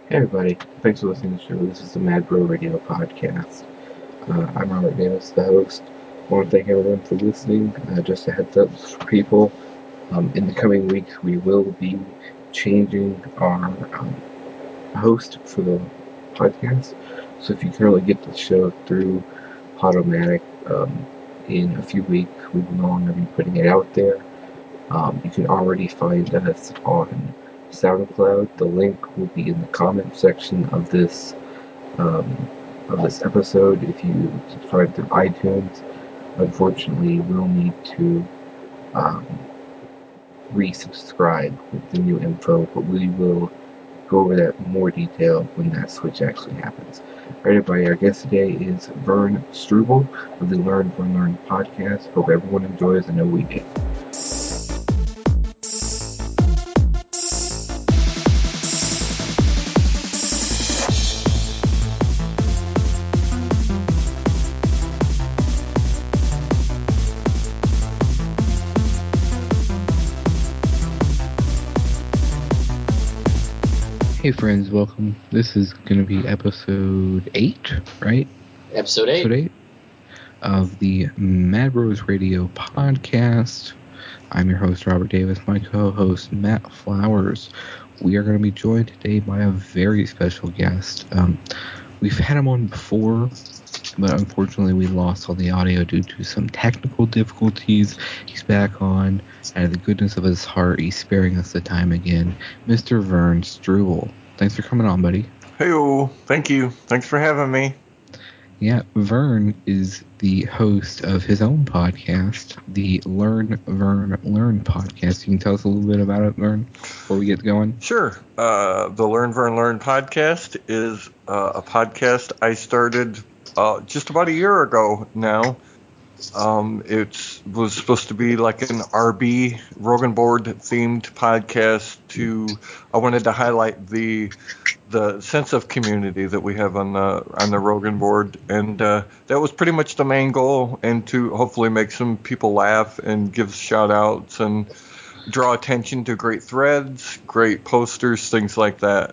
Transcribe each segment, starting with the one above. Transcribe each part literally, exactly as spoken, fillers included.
Hey everybody, thanks for listening to the show. This is the Mad Bro Radio Podcast. Uh, I'm Robert Davis, the host. I want to thank everyone for listening. Uh, just a heads up for people, um, in the coming weeks we will be changing our um, host for the podcast. So if you currently get the show through Podomatic, um, in a few weeks we will no longer be putting it out there. Um, you can already find us on SoundCloud. The link will be in the comment section of this um, of this episode. If you subscribe through iTunes, unfortunately, we'll need to um, resubscribe with the new info, but we will go over that in more detail when that switch actually happens. Alright, everybody, our guest today is Vern Struble of the Learn, Vern, Learn podcast. Hope everyone enjoys. I know we did. Hey friends, welcome. This is going to be episode eight, right? Episode eight. Episode eight of the Mad Bros Radio podcast. I'm your host, Robert Davis, my co-host, Matt Flowers. We are going to be joined today by a very special guest. Um, we've had him on before, but unfortunately we lost all the audio due to some technical difficulties. He's back on. Out of the goodness of his heart, he's sparing us the time again. Mister Vern Struble. Thanks for coming on, buddy. Hey-o. Thank you. Thanks for having me. Yeah, Vern is the host of his own podcast, the Learn, Vern, Learn podcast. You can tell us a little bit about it, Vern, before we get going? Sure. Uh, the Learn, Vern, Learn podcast is uh, a podcast I started uh, just about a year ago now. Um, it was supposed to be like an R B, Rogan Board themed podcast to, I wanted to highlight the the sense of community that we have on the on the Rogan Board, and uh, that was pretty much the main goal, and to hopefully make some people laugh and give shout outs and draw attention to great threads, great posters, things like that.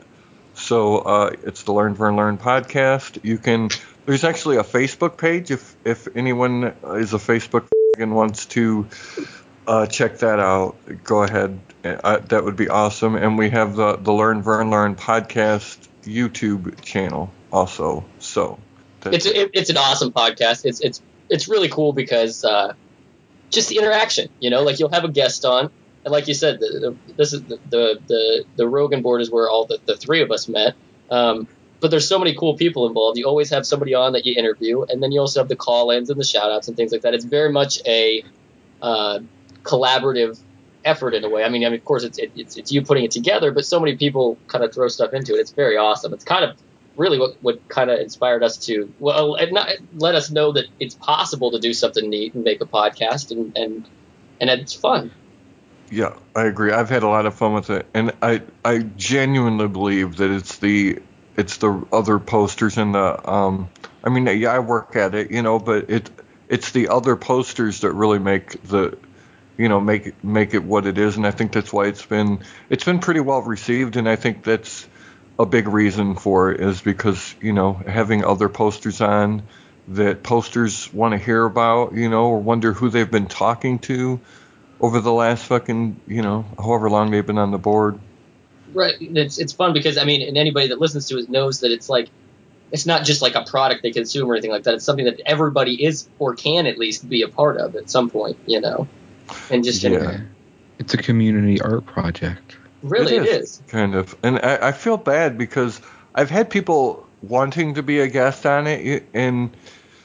So uh, it's the Learn, Vern, Learn podcast. You can. There's actually a Facebook page if if anyone is a Facebook and wants to uh, check that out. Go ahead. Uh, that would be awesome. And we have the the Learn, Vern, Learn podcast YouTube channel also. So it's it, it's an awesome podcast. It's it's it's really cool because uh, just the interaction. You know, like you'll have a guest on. And like you said, the, the, this is the, the the the Rogan Board is where all the, the three of us met. Um, but there's so many cool people involved. You always have somebody on that you interview, and then you also have the call-ins and the shout-outs and things like that. It's very much a uh, collaborative effort in a way. I mean, I mean, of course, it's, it, it's it's you putting it together, but so many people kind of throw stuff into it. It's very awesome. It's kind of really what, what kind of inspired us to well, not, let us know that it's possible to do something neat and make a podcast, and and and it's fun. Yeah, I agree. I've had a lot of fun with it, and I I genuinely believe that it's the it's the other posters and the um. I mean, yeah, I work at it, you know, but it it's the other posters that really make the you know make it, make it what it is, and I think that's why it's been it's been pretty well received, and I think that's a big reason for it is because you know having other posters on that posters want to hear about, you know, or wonder who they've been talking to over the last fucking, you know, however long they've been on the board. Right. It's it's fun because, I mean, and anybody that listens to it knows that it's like, it's not just like a product they consume or anything like that. It's something that everybody is or can at least be a part of at some point, you know. And just, yeah. you know, It's a community art project. Really, it is, it is. Kind of. And I, I feel bad because I've had people wanting to be a guest on it, and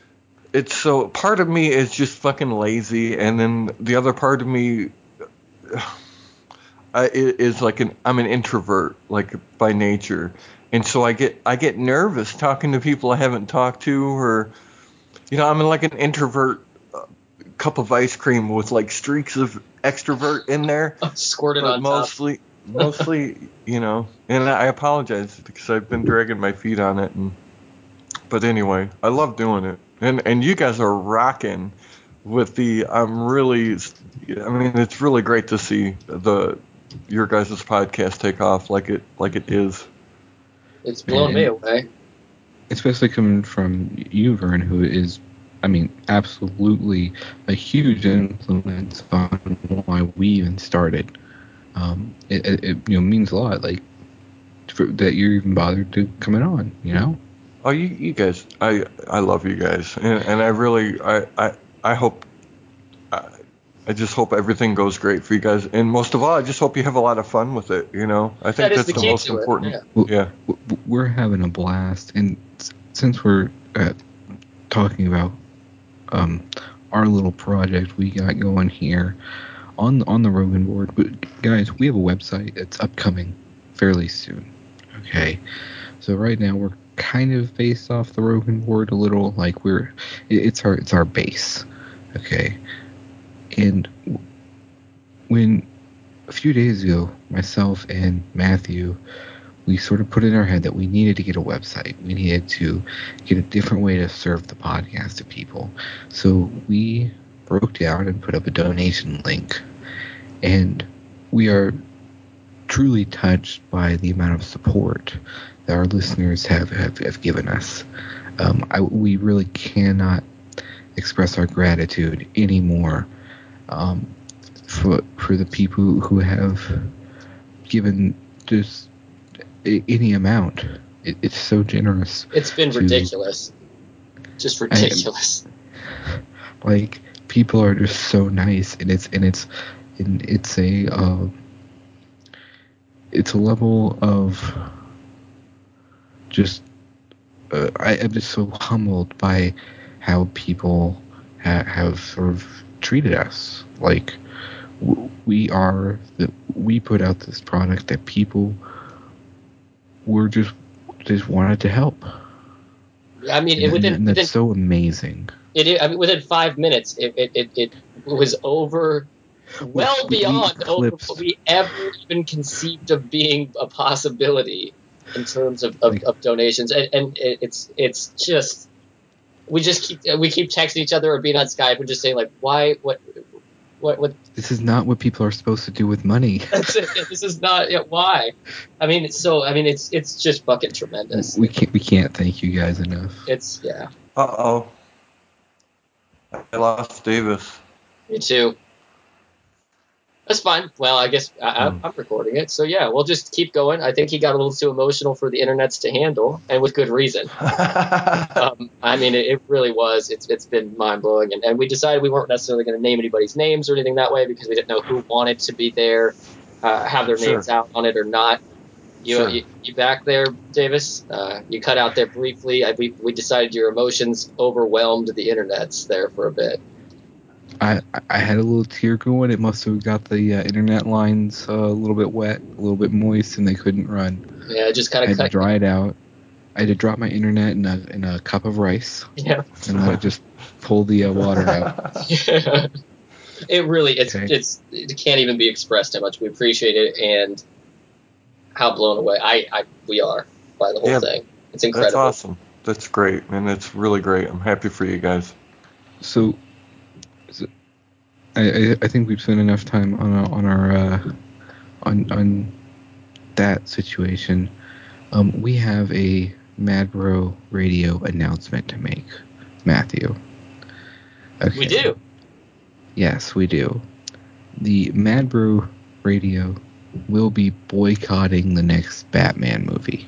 it's so, part of me is just fucking lazy, and then the other part of me I, is like an I'm an introvert, like by nature, and so I get I get nervous talking to people I haven't talked to, or you know, I'm like an introvert uh, cup of ice cream with like streaks of extrovert in there, Squirted but on mostly top. mostly you know, and I apologize because I've been dragging my feet on it, and but anyway, I love doing it, and and you guys are rocking with the I'm really I mean it's really great to see the your guys' podcast take off like it like it is. it's blown and, me away. Especially coming from you, Vern, who is, I mean, absolutely a huge influence on why we even started. Um, it, it, it you know means a lot, like for, that you're even bothered to coming on. You know. Oh, you, you guys, I I love you guys, and, and I really, I, I, I hope, I, I just hope everything goes great for you guys, and most of all, I just hope you have a lot of fun with it. You know, I think That is that's the the key most to it, important. yeah. Well, Yeah. w- we're having a blast, and s- since we're uh, talking about um, our little project we got going here on on the Rogan board, but guys, we have a website that's upcoming fairly soon. Okay, so right now we're kind of based off the Rogan board a little, like we're it- it's our it's our base. Okay, and w- when a few days ago, myself and Matthew, we sort of put in our head that we needed to get a website. We needed to get a different way to serve the podcast to people. So we broke down and put up a donation link. And we are truly touched by the amount of support that our listeners have, have, have given us. Um, I, we really cannot express our gratitude anymore um, for, for the people who have given just any amount. It, it's so generous. It's been to, ridiculous. Just ridiculous. I, like people are just so nice, and it's and it's and it's a uh, it's a level of just uh, I am just so humbled by how people ha- have sort of treated us. Like w- we are the we put out this product that people were just just wanted to help. I mean, And, it, within, and that's within so amazing. it, I mean, within five minutes, it it, it, it was over, well We- we beyond over eclipsed- what we ever even conceived of being a possibility in terms of, of, Like- of donations, and, and it, it's it's just we just keep we keep texting each other or being on Skype and just saying like, why what what what This is not what people are supposed to do with money. That's it. This is not yeah, why. I mean, it's so. I mean, it's it's just fucking tremendous. We can't we can't thank you guys enough. It's yeah. Uh oh. I lost Davis. Me too. That's fine. Well, I guess I, Hmm. I'm recording it, so yeah, we'll just keep going. I think he got a little too emotional for the internets to handle, and with good reason. Um, I mean, it, it really was. It's it's been mind blowing, and, and we decided we weren't necessarily going to name anybody's names or anything that way because we didn't know who wanted to be there, uh, have their Sure. names out on it or not. You, Sure. you, you back there, Davis? Uh, you cut out there briefly. I, we, we decided your emotions overwhelmed the internets there for a bit. I I had a little tear going. It must have got the uh, internet lines uh, a little bit wet, a little bit moist, and they couldn't run. Yeah, it just I kind of had to cut. dry it out. I had to drop my internet in a in a cup of rice Yeah. and let it just pull the uh, water out. It really, it's, Okay. it's, it can't even be expressed how much we appreciate it and how blown away I, I we are by the whole Yeah, thing. It's That's incredible. awesome. That's great, and it's really great. I'm happy for you guys. So, so I, I I think we've spent enough time on our, on our uh, on on that situation. Um, we have a Mad Bro Radio announcement to make, Matthew. Okay. We do. Yes, we do. The Mad Bro Radio will be boycotting the next Batman movie.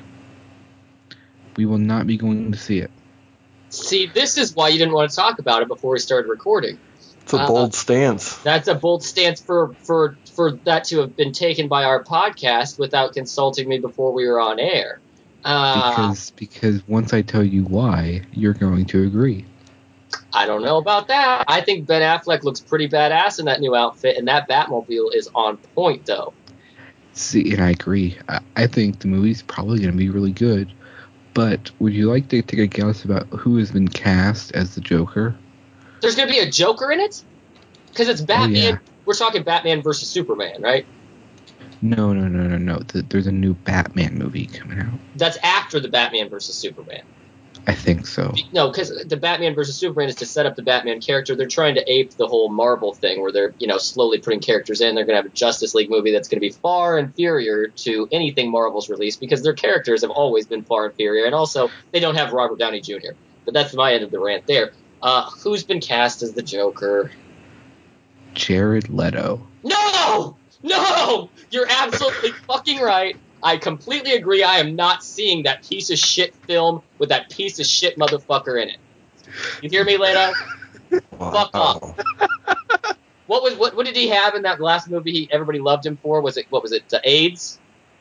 We will not be going to see it. See, this is why you didn't want to talk about it before we started recording. It's a Uh, bold stance. That's a bold stance for, for, for that to have been taken by our podcast without consulting me before we were on air. Uh, Because because once I tell you why, you're going to agree. I don't know about that. I think Ben Affleck looks pretty badass in that new outfit, and that Batmobile is on point, though. See, and I agree. I, I think the movie's probably going to be really good. But would you like to take a guess about who has been cast as the Joker? There's going to be a Joker in it? Because it's Batman. Oh, yeah. We're talking Batman versus Superman, right? No, no, no, no, no. Th- There's a new Batman movie coming out. That's after the Batman versus Superman. I think so. No, because the Batman versus Superman is to set up the Batman character. They're trying to ape the whole Marvel thing where they're, you know, slowly putting characters in. They're going to have a Justice League movie that's going to be far inferior to anything Marvel's released because their characters have always been far inferior. And also, they don't have Robert Downey Junior But that's my end of the rant there. Uh, who's been cast as the Joker? Jared Leto. No! No! You're absolutely fucking right. I completely agree. I am not seeing that piece of shit film with that piece of shit motherfucker in it. You hear me, Leto? Wow. Fuck off. What was what? What did he have in that last movie? He, everybody loved him for. Was it what was it? Uh, AIDS?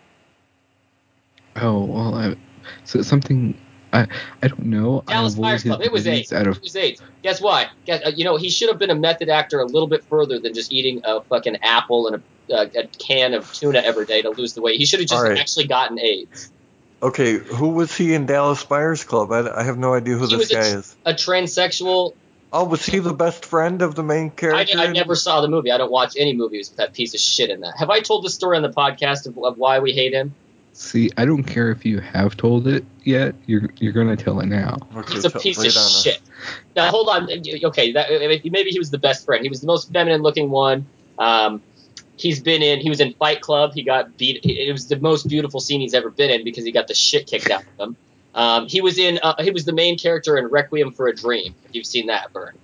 Oh well, I, so something I I don't know. Dallas I avoid Buyers his Club. It was movies AIDS. out of It was AIDS. Guess why? Guess, uh, you know, he should have been a method actor a little bit further than just eating a fucking apple and a, uh, a can of tuna every day to lose the weight. He should have just All right. actually gotten AIDS. Okay, who was he in Dallas Buyers Club? I, I have no idea who He this was a, guy tr- is. a transsexual. Oh, was he the best friend of the main I, character? I never saw the movie. I don't watch any movies with that piece of shit in that. Have I told the story on the podcast of, of why we hate him? See, I don't care if you have told it yet. You're you're gonna tell it now. Okay, He's a tell- piece lay of it on us. shit. Now hold on. Okay, that, maybe he was the best friend. He was the most feminine-looking one. Um, he's been in. He was in Fight Club. He got beat. It was the most beautiful scene he's ever been in because he got the shit kicked out of him. Um, he was in. Uh, he was the main character in Requiem for a Dream. If you've seen that, Vern.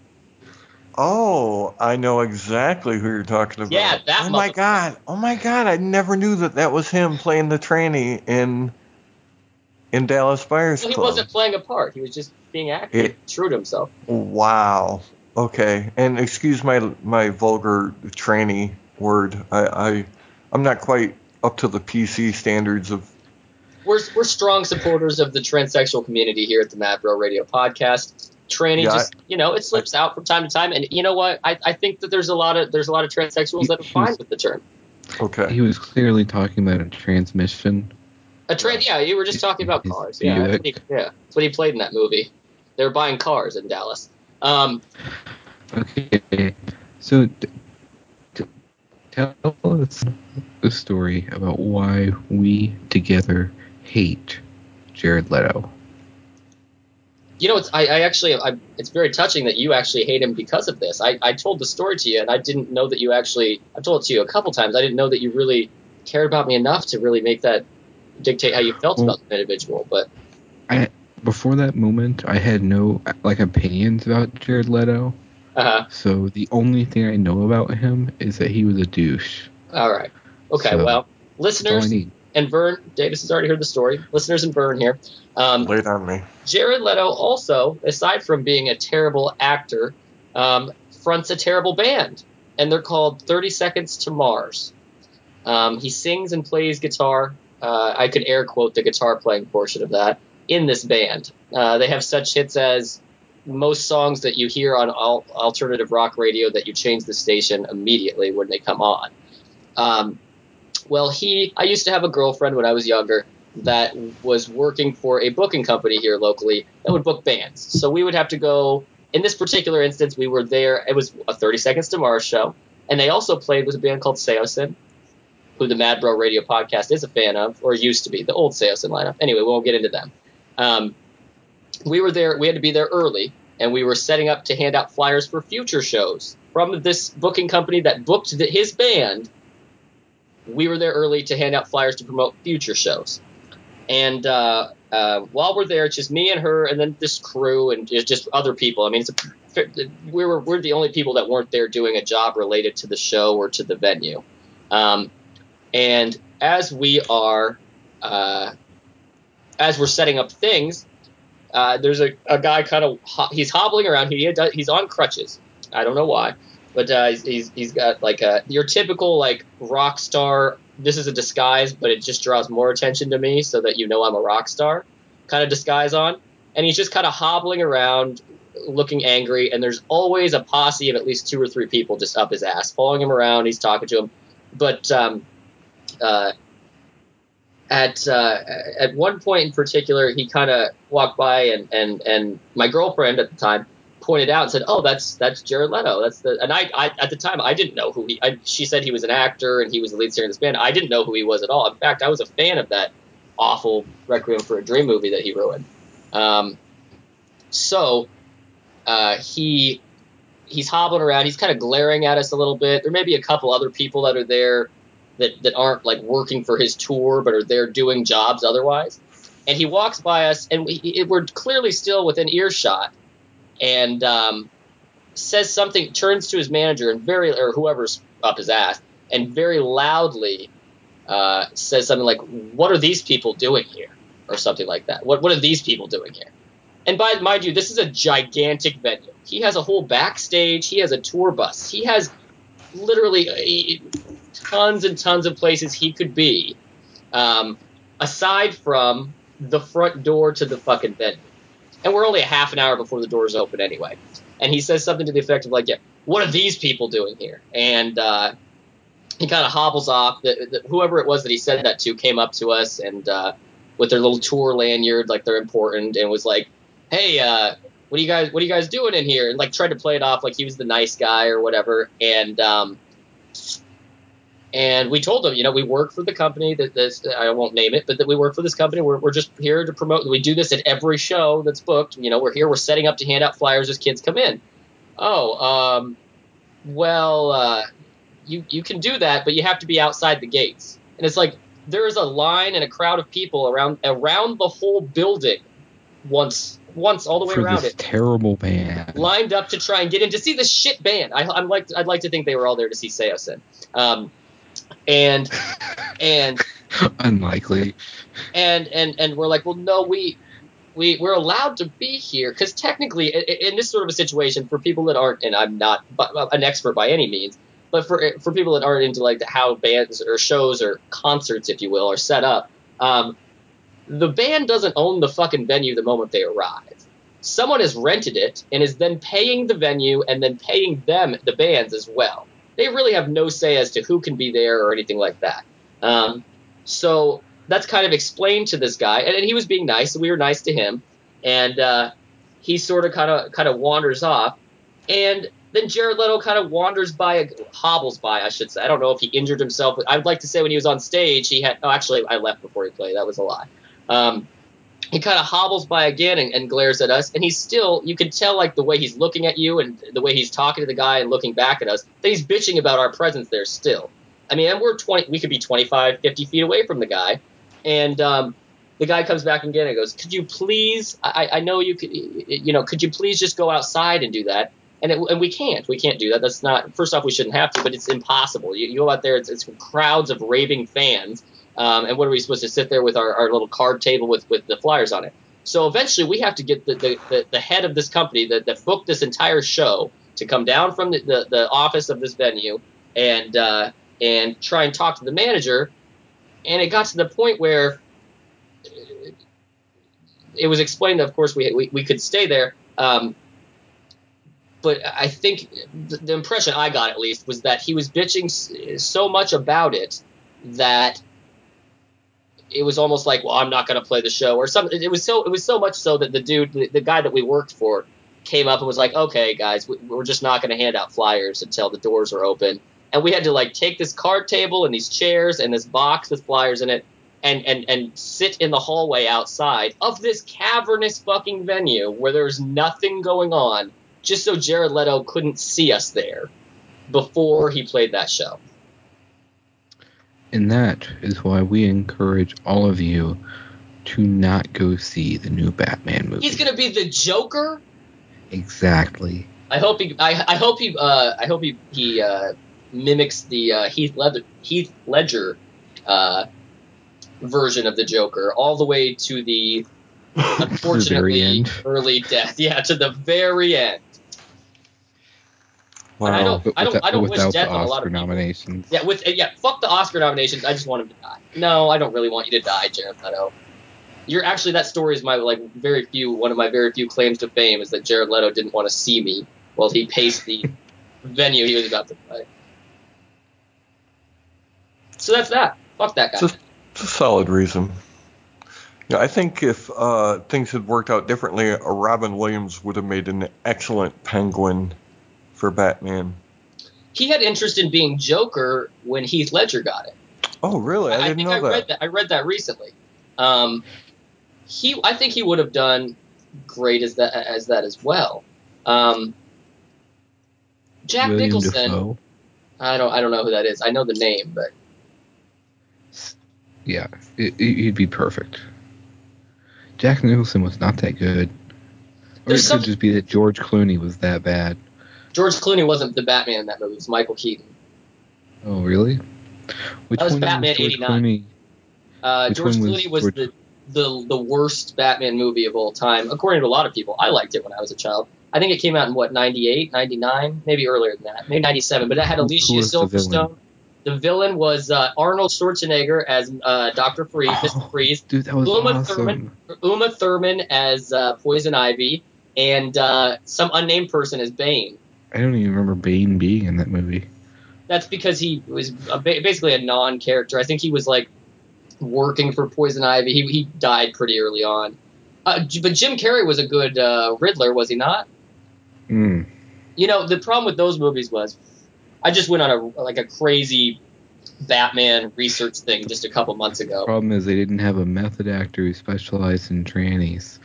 Oh, I know exactly who you're talking about. Yeah, that Oh my motherfucker. god! Oh my god! I never knew that that was him playing the tranny in in Dallas Buyers Well, he Club. wasn't playing a part. He was just being acting. It- True to himself. Wow. Okay, and excuse my my vulgar tranny word. I, I I'm not quite up to the P C standards of. We're we're strong supporters of the transsexual community here at the Mad Bro Radio Podcast. Tranny Yeah, just you know it slips out from time to time, and you know what? I, I think that there's a lot of there's a lot of transsexuals that are He- fine he's- with the term. Okay. He was clearly talking about a transmission. A trans, yeah, you were just talking about His cars. Yeah, that's what he, Buick. yeah, that's what he played in that movie. They were buying cars in Dallas. Um, Okay, so t- t- tell us the story about why we together hate Jared Leto. you know, it's I, I actually I, it's very touching that you actually hate him because of this. I, I told the story to you, and I didn't know that you actually. I told it to you a couple times. I didn't know that you really cared about me enough to really make that dictate how you felt Well, about the individual. But I before that moment, I had no like opinions about Jared Leto. uh, So the only thing I know about him is that he was a douche. all right, okay, So, well, That's all I listeners need. and Vern Davis has already heard the story. Listeners and Vern here. Um, Lay it on me. Jared Leto also, aside from being a terrible actor, um, fronts a terrible band, and they're called thirty Seconds to Mars. Um, he sings and plays guitar. Uh, I could air quote the guitar playing portion of that in this band. Uh, they have such hits as most songs that you hear on all alternative rock radio that you change the station immediately when they come on. Um, well, he, I used to have a girlfriend when I was younger that was working for a booking company here locally that would book bands. So we would have to go, in this particular instance, we were there, it was a thirty Seconds to Mars show, and they also played with a band called Seosin, who the Mad Bro Radio Podcast is a fan of, or used to be, the old Seosin lineup. Anyway, we won't get into them. Um, we were there, we had to be there early, and we were setting up to hand out flyers for future shows from this booking company that booked the, his band. We were there early to hand out flyers to promote future shows. And uh, uh, while we're there, it's just me and her, and then this crew, and just, just other people. I mean, it's a, we were we're the only people that weren't there doing a job related to the show or to the venue. Um, and as we are, uh, as we're setting up things, uh, there's a, a guy kind of ho- he's hobbling around. He he's on crutches. I don't know why, but uh, he's, he's he's got like a your typical like rock star. This is a disguise, but it just draws more attention to me so that you know I'm a rock star kind of disguise on. And he's just kind of hobbling around looking angry. And there's always a posse of at least two or three people just up his ass, following him around. He's talking to him. But um, uh, at uh, at one point in particular, he kind of walked by and, and, and my girlfriend at the time pointed out and said, "Oh, that's that's Jared Leto." That's the and I, I at the time I didn't know who he. I, she said he was an actor and he was the lead singer of this band. I didn't know who he was at all. In fact, I was a fan of that awful Requiem for a Dream movie that he ruined. Um, So uh, he he's hobbling around. He's kind of glaring at us a little bit. There may be a couple other people that are there that, that aren't like working for his tour, but are there doing jobs otherwise. And he walks by us, and we, we're clearly still within earshot, and um, says something, turns to his manager and very, or whoever's up his ass, and very loudly uh, says something like, "What are these people doing here?" or something like that. What What are these people doing here? And by mind you, this is a gigantic venue. He has a whole backstage. He has a tour bus. He has literally uh, tons and tons of places he could be, um, aside from the front door to the fucking venue. And we're only a half an hour before the doors open anyway. And he says something to the effect of like, "Yeah, what are these people doing here?" And uh, he kind of hobbles off. The, the, whoever it was that he said that to came up to us and uh, with their little tour lanyard, like they're important, and was like, "Hey, uh, what are you guys, what are you guys doing in here?" And like tried to play it off like he was the nice guy or whatever. And um, and we told him, you know, we work for the company that this, I won't name it, but that we work for this company. We're we're just here to promote. We do this at every show that's booked. You know, we're here. We're setting up to hand out flyers as kids come in. Oh, um, well, uh, you you can do that, but you have to be outside the gates. And it's like there is a line and a crowd of people around around the whole building, once once all the way For around this it, terrible band. lined up to try and get in to see this shit band. I, I'm like I'd like to think they were all there to see Seosin. Um, and and Unlikely. and and and we're like, well, no, we we we're allowed to be here because technically, in, in this sort of a situation, for people that aren't, and I'm not an expert by any means, but for for people that aren't into like how bands or shows or concerts, if you will, are set up, um, the band doesn't own the fucking venue the moment they arrive. Someone has rented it and is then paying the venue and then paying them, the bands, as well. They really have no say as to who can be there or anything like that. Um, so that's kind of explained to this guy, and, and he was being nice, and we were nice to him, and uh, he sort of kind of kind of wanders off, and then Jared Leto kind of wanders by, hobbles by, I should say. I don't know if he injured himself. I'd like to say when he was on stage, he had. Oh, actually, I left before he played. That was a lie. Um, he kind of hobbles by again and, and glares at us, and he's still, you can tell like the way he's looking at you and the way he's talking to the guy and looking back at us, that he's bitching about our presence there still. I mean, and we're twenty, we could be twenty-five, fifty feet away from the guy, and um, the guy comes back again and goes, "Could you please, I, I know you could, you know, could you please just go outside and do that?" And, it, and we can't, we can't do that. That's not, first off, we shouldn't have to, but it's impossible. You, you go out there, it's, it's crowds of raving fans. Um, and what are we supposed to sit there with our, our little card table with, with the flyers on it? So eventually we have to get the, the, the, the head of this company that, that booked this entire show to come down from the, the, the office of this venue and uh, and try and talk to the manager. And it got to the point where it was explained that, of course, we, we, we could stay there. Um, but I think the, the impression I got, at least, was that he was bitching so much about it that it was almost like, well, I'm not going to play the show or something. It was so it was so much so that the dude, the, the guy that we worked for, came up and was like, "Okay, guys, we, we're just not going to hand out flyers until the doors are open." And we had to like take this card table and these chairs and this box with flyers in it and and and sit in the hallway outside of this cavernous fucking venue where there's nothing going on, just so Jared Leto couldn't see us there before he played that show. And that is why we encourage all of you to not go see the new Batman movie. He's gonna be the Joker? Exactly. I hope he. I, I hope he. Uh, I hope he. He uh, mimics the uh, Heath Ledger, Heath Ledger uh, version of the Joker, all the way to the unfortunately end. early death. Yeah, to the very end. Wow. I don't. But I don't. without, I don't without wish death the on a lot Oscar of people. nominations. Yeah, with yeah. Fuck the Oscar nominations. I just want him to die. No, I don't really want you to die, Jared Leto. You're actually, that story is my like very few. One of my very few claims to fame is that Jared Leto didn't want to see me while he paced the venue he was about to play. So that's that. Fuck that guy. It's a, it's a solid reason. Yeah, I think if uh, things had worked out differently, uh, Robin Williams would have made an excellent Penguin for Batman. He had interest in being Joker when Heath Ledger got it. Oh, really? I, I didn't think know I that. read that. I read that recently. Um, he, I think he would have done great as that as that as well. Um, Jack William Nicholson. Dafoe. I don't I don't know who that is. I know the name, but Yeah, it, it, he'd be perfect. Jack Nicholson was not that good. Or There's it some- could just be that George Clooney was that bad. George Clooney wasn't the Batman in that movie. It was Michael Keaton. Oh, really? Which That was one Batman was George eighty-nine. Clooney? Uh, Which George one was Clooney was George- the, the the worst Batman movie of all time, according to a lot of people. I liked it when I was a child. I think it came out in, what, ninety-eight, ninety-nine? Maybe earlier than that. Maybe ninety-seven. But it had Who- who Alicia was the villain? Silverstone. The villain was uh, Arnold Schwarzenegger as uh, Doctor Freeze, Oh, Mister Freeze. Dude, that was Uma awesome. Thurman, Uma Thurman as uh, Poison Ivy, and uh, some unnamed person as Bane. I don't even remember Bane being in that movie. That's because he was a, basically a non-character. I think he was like working for Poison Ivy. He he died pretty early on. Uh, but Jim Carrey was a good uh, Riddler, was he not? Mm. You know, the problem with those movies was I just went on a like a crazy Batman research thing just a couple months ago. Problem is they didn't have a method actor who specialized in trannies.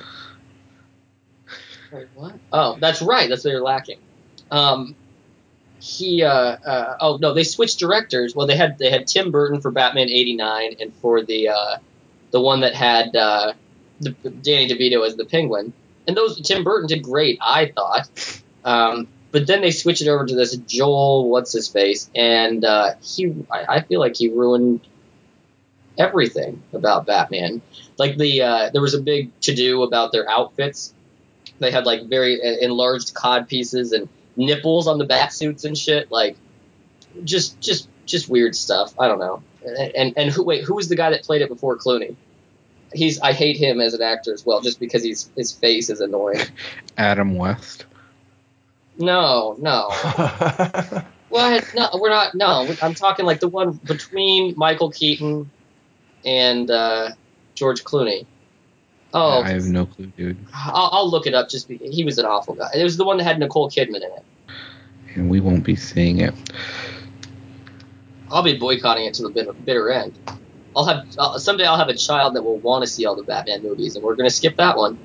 Wait, what? Oh, that's right. That's what they're lacking. Um, he, uh, uh, oh no, they switched directors. Well, they had they had Tim Burton for Batman eighty-nine, and for the uh, the one that had uh, the, Danny DeVito as the Penguin. And those Tim Burton did great, I thought. Um, but then they switched it over to this Joel, what's his face, and uh, he, I, I feel like he ruined everything about Batman. Like the uh, there was a big to do about their outfits. They had like very enlarged cod pieces and nipples on the bat suits and shit. Like just just just weird stuff. I don't know. And and, and who wait who was the guy that played it before Clooney? He's I hate him as an actor as well, just because he's his face is annoying. Adam West. No, no. What? No, we're not. No, I'm talking like the one between Michael Keaton and uh, George Clooney. Oh, I have no clue, dude. I'll, I'll look it up. Just because he was an awful guy. It was the one that had Nicole Kidman in it. And we won't be seeing it. I'll be boycotting it to the bitter, bitter end. I'll have uh, someday I'll have a child that will want to see all the Batman movies, and we're gonna skip that one.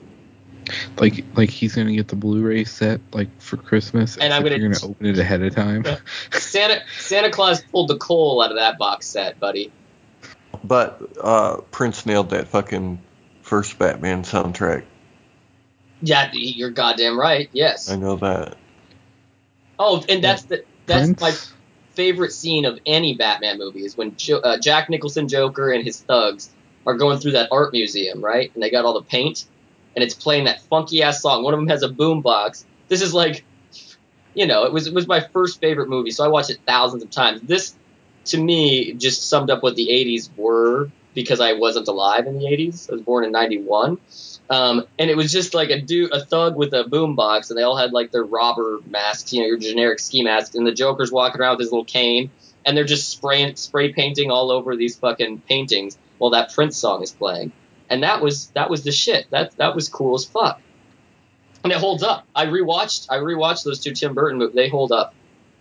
Like, like he's gonna get the Blu-ray set like for Christmas, And I'm except gonna- you're gonna open it ahead of time. Santa Santa Claus pulled the coal out of that box set, buddy. But uh, Prince nailed that fucking first Batman soundtrack. Yeah, you're goddamn right. Yes. I know that. Oh, and that's the that's Prince, my favorite scene of any Batman movie is when jo- uh, Jack Nicholson Joker and his thugs are going through that art museum, right? And they got all the paint, and it's playing that funky ass song. One of them has a boombox. This is like, you know, it was it was my first favorite movie, so I watched it thousands of times. This, to me, just summed up what the eighties were because I wasn't alive in the eighties. I was born in ninety-one. Um, and it was just like a dude, a thug with a boombox, and they all had like their robber masks, you know, your generic ski masks, and the Joker's walking around with his little cane, and they're just spraying, spray painting all over these fucking paintings while that Prince song is playing. And that was that was the shit. That that was cool as fuck. And it holds up. I rewatched I rewatched those two Tim Burton movies. They hold up.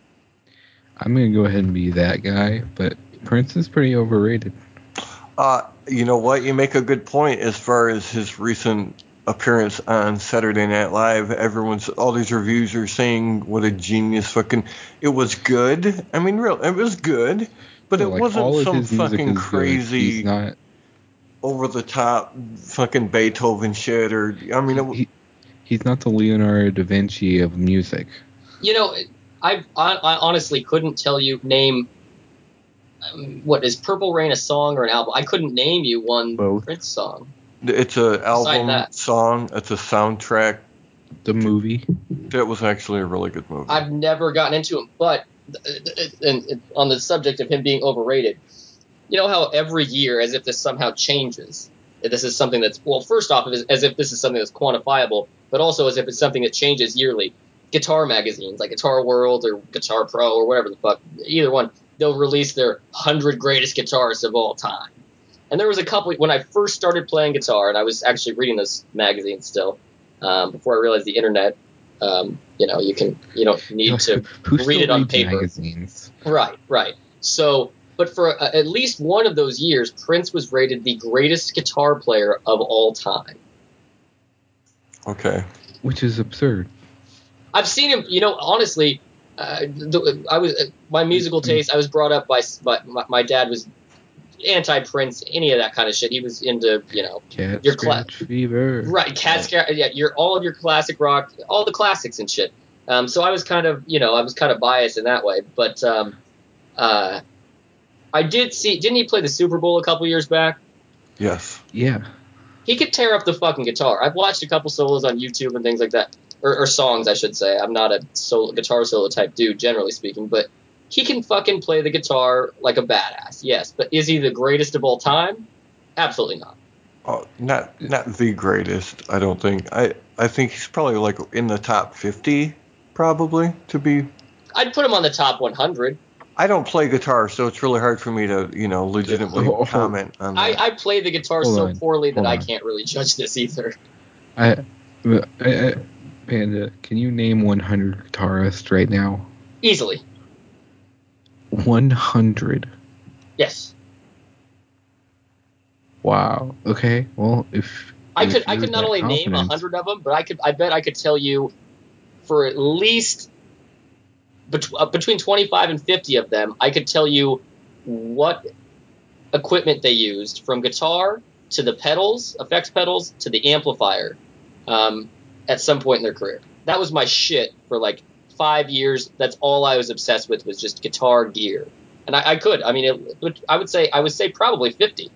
I'm gonna go ahead and be that guy, but Prince is pretty overrated. Uh, you know what? You make a good point as far as his recent appearance on Saturday Night Live. Everyone's, all these reviews are saying what a genius fucking, it was good. I mean, real, it was good, but No, it like, wasn't all of some his music fucking is good. crazy, He's not. over the top fucking Beethoven shit or, I mean, it, He, he's not the Leonardo da Vinci of music. You know, I, I, I honestly couldn't tell you name um, what is Purple Rain a song or an album. I couldn't name you one Both. Prince song. it's a album that. song, it's a soundtrack. The movie. That was actually a really good movie. I've never gotten into him, but and, and on the subject of him being overrated, you know how every year, as if this somehow changes, this is something that's, well, first off, as if this is something that's quantifiable, but also as if it's something that changes yearly. Guitar magazines like Guitar World or Guitar Pro or whatever the fuck, either one, they'll release their one hundred greatest guitarists of all time. And there was a couple, when I first started playing guitar, and I was actually reading those magazines still, um, before I realized the internet, um, you know, you can, you don't need to Who read still it on reads paper. magazines? Right, right. So, but for uh, at least one of those years, Prince was rated the greatest guitar player of all time. Okay. which is absurd. I've seen him. You know, honestly, uh, the, I was uh, my musical taste. I was brought up by, by my, my dad was anti-Prince, any of that kind of shit. He was into, you know, Cat your cla- scratch fever. right, cat scratch, yeah, your all of your classic rock, all the classics and shit. Um, so I was kind of, you know, I was kind of biased in that way. But um, uh, I did see, didn't he play the Super Bowl a couple years back? Yes. Yeah. He could tear up the fucking guitar. I've watched a couple solos on YouTube and things like that, or, or songs, I should say. I'm not a solo, guitar solo type dude, generally speaking, but he can fucking play the guitar like a badass, yes. But is he the greatest of all time? Absolutely not. Oh, not not the greatest, I don't think. I, I think he's probably like in the top fifty, probably, to be. I'd put him on the top one hundred. I don't play guitar, so it's really hard for me to, you know, legitimately Oh, oh. comment on I, that. I play the guitar Hold so on, poorly that hold I on. can't really judge this either. I, I, I, Panda, can you name one hundred guitarists right now? Easily. one hundred. Yes. Wow. Okay. Well, if I if could I you're could not that only name a confident- hundred of them, but I could I bet I could tell you for at least bet- uh, between twenty-five and fifty of them, I could tell you what equipment they used, from guitar to the pedals, effects pedals, to the amplifier, um, at some point in their career. That was my shit for like five years. That's all I was obsessed with, was just guitar gear. And I, I could, I mean, it, but I would say, I would say probably fifty.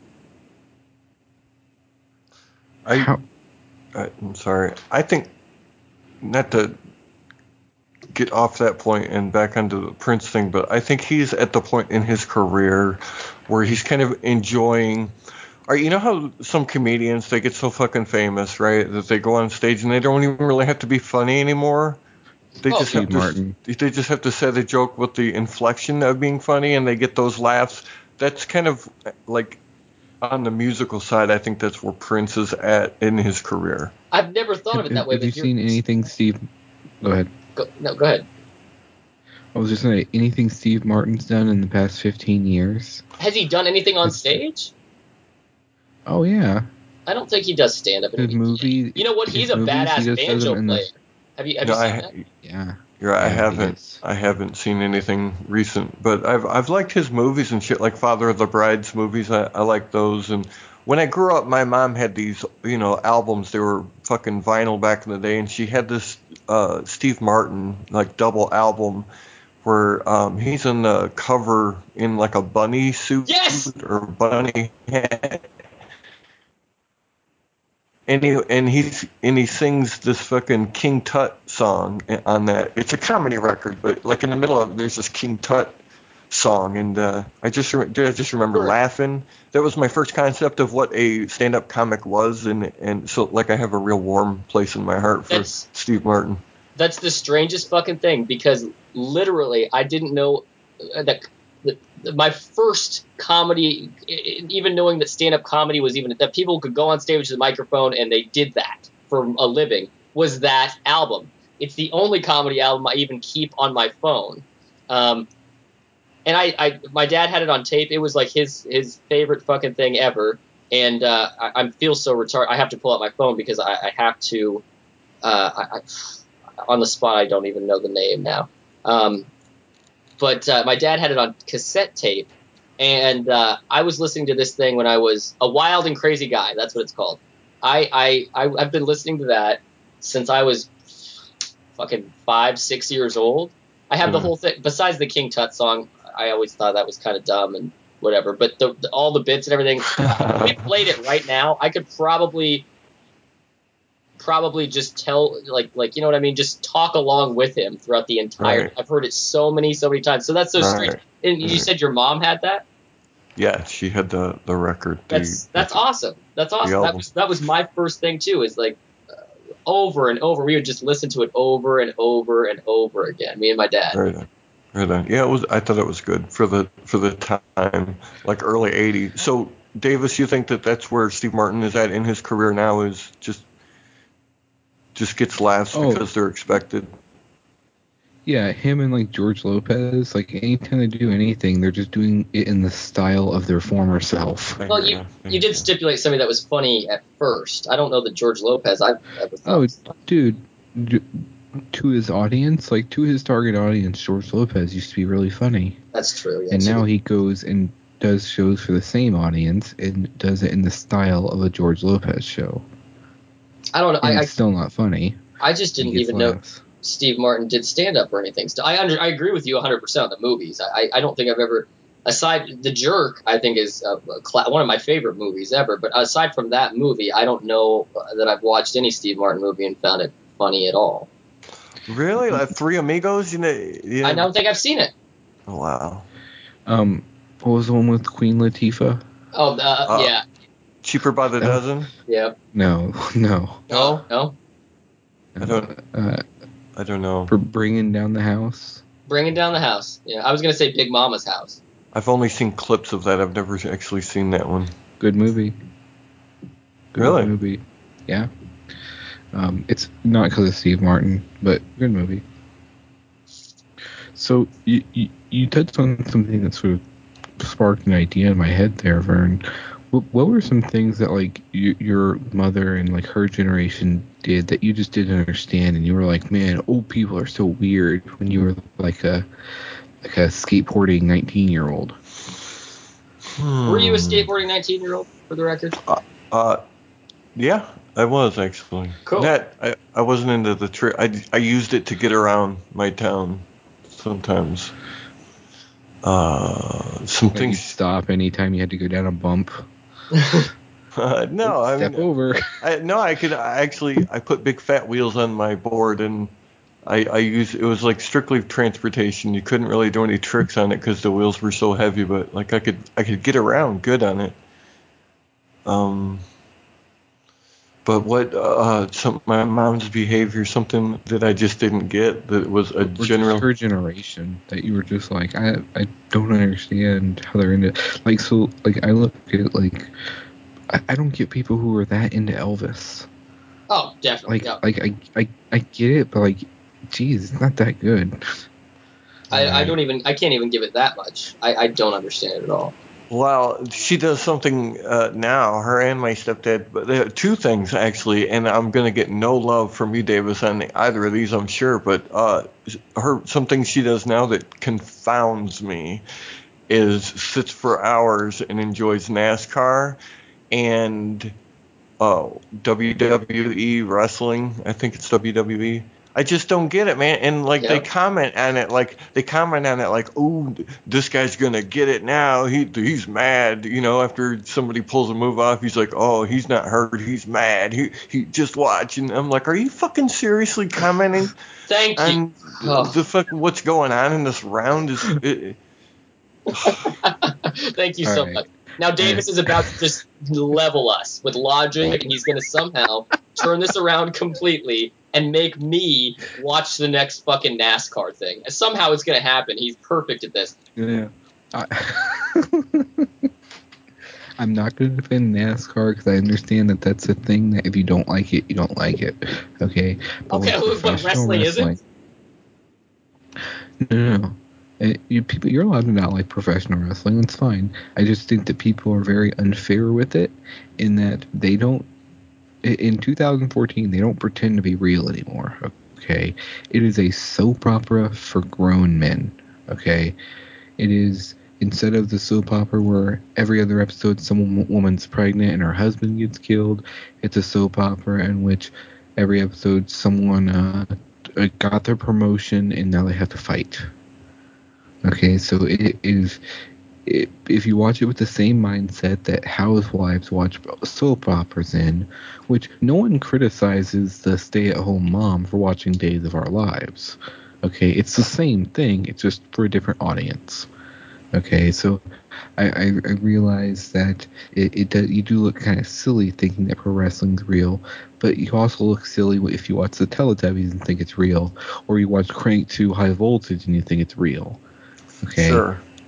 I, How- I, I'm sorry. I think, not to get off that point and back onto the Prince thing, but I think he's at the point in his career where he's kind of enjoying. Or you know how some comedians, they get so fucking famous, right, that they go on stage and they don't even really have to be funny anymore. They Oh, just Steve have to. Martin. They just have to say the joke with the inflection of being funny, and they get those laughs. That's kind of like on the musical side. I think that's where Prince is at in his career. I've never thought of it that Have, way. have you but you're- seen anything, Steve? Go ahead. Go, no, go ahead. I was just saying, anything Steve Martin's done in the past fifteen years? Has he done anything on It's- stage? Oh yeah. I don't think he does stand up. His movie. You know what? his He's a movies, he badass just does banjo them in player. this- Have you have No, you seen I, that? Yeah. you're right, I Yeah, he haven't. is. I haven't seen anything recent, but I've I've liked his movies and shit, like Father of the Bride's movies. I, I like those. And when I grew up, my mom had these, you know, albums. They were fucking vinyl back in the day, and she had this uh, Steve Martin like double album where um, he's in the cover in like a bunny suit Yes! or bunny hat. And he and he's and he sings this fucking King Tut song on that. It's a comedy record, but like in the middle of it, there's this King Tut song, and uh, I just re- I just remember Sure. laughing. That was my first concept of what a stand-up comic was, and and so like I have a real warm place in my heart for That's- Steve Martin. That's the strangest fucking thing, because literally I didn't know that, that, that my first comedy, even knowing that stand-up comedy was even, that people could go on stage with a microphone and they did that for a living, was that album. It's the only comedy album I even keep on my phone. Um, and I, I, my dad had it on tape. It was like his his favorite fucking thing ever. And uh, I, I feel so retarded. I have to pull out my phone because I, I have to. Uh, I, I, on the spot, I don't even know the name now. Um, but uh, my dad had it on cassette tape, and uh, I was listening to this thing when I was a wild and crazy guy. That's what it's called. I, I, I I've been listening to that since I was fucking five, six years old. I have the Mhm. whole thing. Besides the King Tut song, I always thought that was kind of dumb and whatever. But the, the, all the bits and everything, if we played it right now, I could probably probably just tell, like, like you know what I mean? Just talk along with him throughout the entire. Right. I've heard it so many, so many times. So that's so Right. strange. And you Right. said your mom had that? Yeah, she had the the record. The, That's that's awesome. That's awesome. That album. was that was my first thing too. Is like uh, over and over. We would just listen to it over and over and over again. Me and my dad. Right on. Right on. Yeah, it was. I thought it was good for the for the time, like early eighties. So, Davis, you think that that's where Steve Martin is at in his career now? Is just just gets laughs Oh. because they're expected. Yeah, him and like George Lopez, like anytime they do anything, they're just doing it in the style of their former self. Well, you you did stipulate something that was funny at first. I don't know that George Lopez I've ever thought. Oh, was funny. dude, d- to his audience, like to his target audience, George Lopez used to be really funny, That's true. Yes, and now he he goes and does shows for the same audience and does it in the style of a George Lopez show. I don't know. And I, it's still not funny. I I just didn't He gets even know laughs. Steve Martin did stand up or anything. So I under, I agree with you one hundred percent on the movies. I I don't think I've ever aside The Jerk. I think is a, a cla- one of my favorite movies ever. But aside from that movie, I don't know that I've watched any Steve Martin movie and found it funny at all. Really? Like Three Amigos? You know? You I don't think I've seen it. Oh, wow. Um, what was the one with Queen Latifah? Oh, uh, Uh, yeah, Cheaper by the That was- dozen? yeah. No, no. No? no. I don't- Uh, I don't know. for bringing down the house. Bringing Down the House. Yeah, I was gonna say Big Mama's House. I've only seen clips of that. I've never actually seen that one. Good movie. Good Really? movie. Yeah. Um, it's not because of Steve Martin, but good movie. So you, you you touched on something that sort of sparked an idea in my head there, Vern. What, what were some things that like you, your mother and like her generation did that you just didn't understand, and you were like, man, old people are so weird when you were like a like a skateboarding nineteen year old. Were you a Hmm. skateboarding nineteen year old for the record? Uh, yeah, I was actually. Cool. That I, I wasn't into the trick. I, I used it to get around my town sometimes. Uh, some Like you'd things. stop anytime you had to go down a bump. Uh, no, I Step mean, over. I, no, I could I actually I put big fat wheels on my board, and I I use it was like strictly transportation. You couldn't really do any tricks on it because the wheels were so heavy, but like I could I could get around good on it. Um. But what uh, some my mom's behavior, something that I just didn't get, that was a Or just general. her generation that you were just like, I I don't understand how they're into like so like I look at like I, I don't get people who are that into Elvis. Oh, definitely. Like Yeah. like I, I I get it, but like geez, it's not that good. I, I don't even. I can't even give it that much. I, I don't understand it at all. Well, she does something uh, now, her and my stepdad, but there are two things actually, and I'm gonna get no love from you, Davis, on either of these, I'm sure. But uh, her something she does now that confounds me is sits for hours and enjoys NASCAR and uh, W W E wrestling. I think it's W W E. I just don't get it, man. And like they Yep. comment on it, like they comment on it, like, "Oh, this guy's gonna get it now. He he's mad." You know, after somebody pulls a move off, he's like, "Oh, he's not hurt. He's mad. He he just watch." And I'm like, "Are you fucking seriously commenting Thank you. on Oh. the fucking what's going on in this round?" Is it, Thank you All so right. much. Now Davis is about to just level us with logic, and he's going to somehow turn this around completely and make me watch the next fucking NASCAR thing. And somehow it's going to happen. He's perfect at this. Yeah. I, I'm not going to defend NASCAR because I understand that that's a thing that if you don't like it, you don't like it. Okay. But Okay, with but professional wrestling isn't? No, no, no. Uh, you, people, you're allowed to not like professional wrestling. It's fine. I just think that people are very unfair with it in that they don't. i- In two thousand fourteen, they don't pretend to be real anymore. Okay, it is a soap opera for grown men. Okay, it is instead of the soap opera where every other episode some woman's pregnant and her husband gets killed. It's a soap opera in which every episode someone uh, uh, got their promotion and now they have to fight. Okay, so it is. It, if you watch it with the same mindset that housewives watch soap operas in, which no one criticizes the stay-at-home mom for watching Days of Our Lives. Okay, it's the same thing. It's just for a different audience. Okay, so I, I, I realize that it, it does, you do look kind of silly thinking that pro wrestling's real, but you also look silly if you watch the Teletubbies and think it's real, or you watch Crank two High Voltage and you think it's real. Okay. Sure.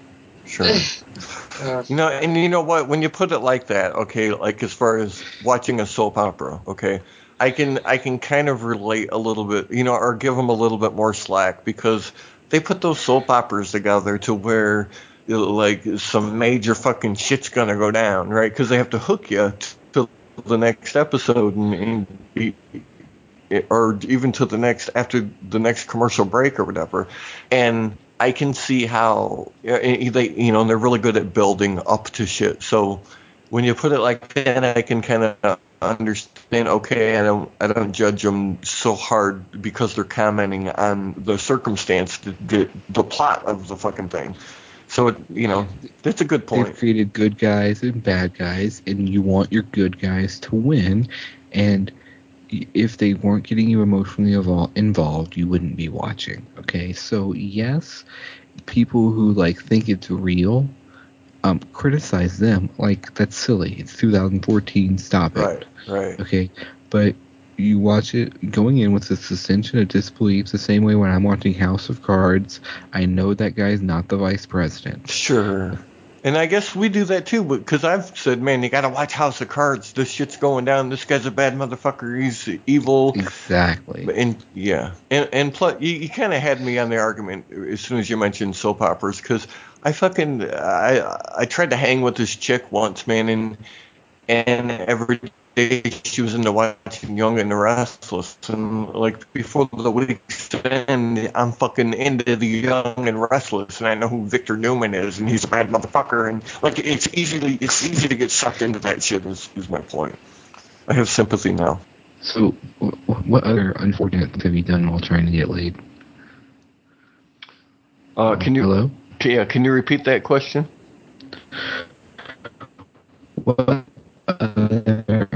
Sure. Uh, You know, and you know what? When you put it like that, okay, like as far as watching a soap opera, okay, I can I can kind of relate a little bit, you know, or give them a little bit more slack because they put those soap operas together to where you know, like some major fucking shit's gonna go down, right? Because they have to hook you to the next episode and, and be, or even to the next after the next commercial break or whatever, and I can see how they, you know, and they're really good at building up to shit. So when you put it like that, I can kind of understand. Okay, I don't, I don't judge them so hard because they're commenting on the circumstance, the, the, the plot of the fucking thing. So it, you know, that's a good point. They've created good guys and bad guys, and you want your good guys to win. And if they weren't getting you emotionally evol- involved, you wouldn't be watching. Okay, so yes, people who like think it's real, um, criticize them. Like, that's silly. It's two thousand fourteen. Stop it. Right, right. Okay, but you watch it going in with a suspension of disbelief, the same way when I'm watching House of Cards. I know that guy's not the vice president. Sure. And I guess we do that too, because I've said, man, you gotta watch House of Cards. This shit's going down. This guy's a bad motherfucker. He's evil. Exactly. And yeah, and and plus, you, you kind of had me on the argument as soon as you mentioned soap operas, because I fucking I I tried to hang with this chick once, man, and and every day she was into watching Young and the Restless, and like before the week's end, I'm fucking into the Young and Restless, and I know who Victor Newman is, and he's a bad motherfucker, and like it's easily it's easy to get sucked into that shit. Is, is my point. I have sympathy now. So, wh- what other unfortunate things have you done while trying to get laid? Uh, can you? Hello? Yeah, can you repeat that question? What other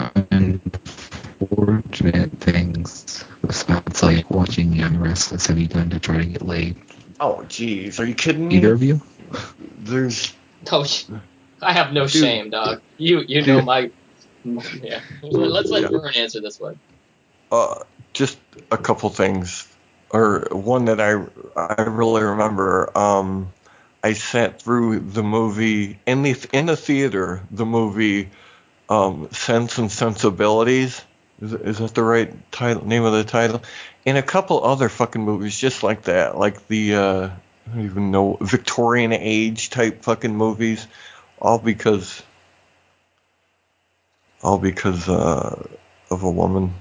unfortunate things besides like watching Young Restless have you done to try to get laid? Oh, jeez, are you kidding me? Either of you? There's. no, I have no Dude. shame, dog. You you know my. Yeah. Let's let Yeah. Vern answer this one. Uh, just a couple things, or one that I I really remember. Um, I sat through the movie in the in the theater. The movie, um, Sense and Sensibilities. Is, is that the right title? Name of the title? And a couple other fucking movies just like that, like the uh, I don't even know Victorian age type fucking movies, all because all because uh, of a woman.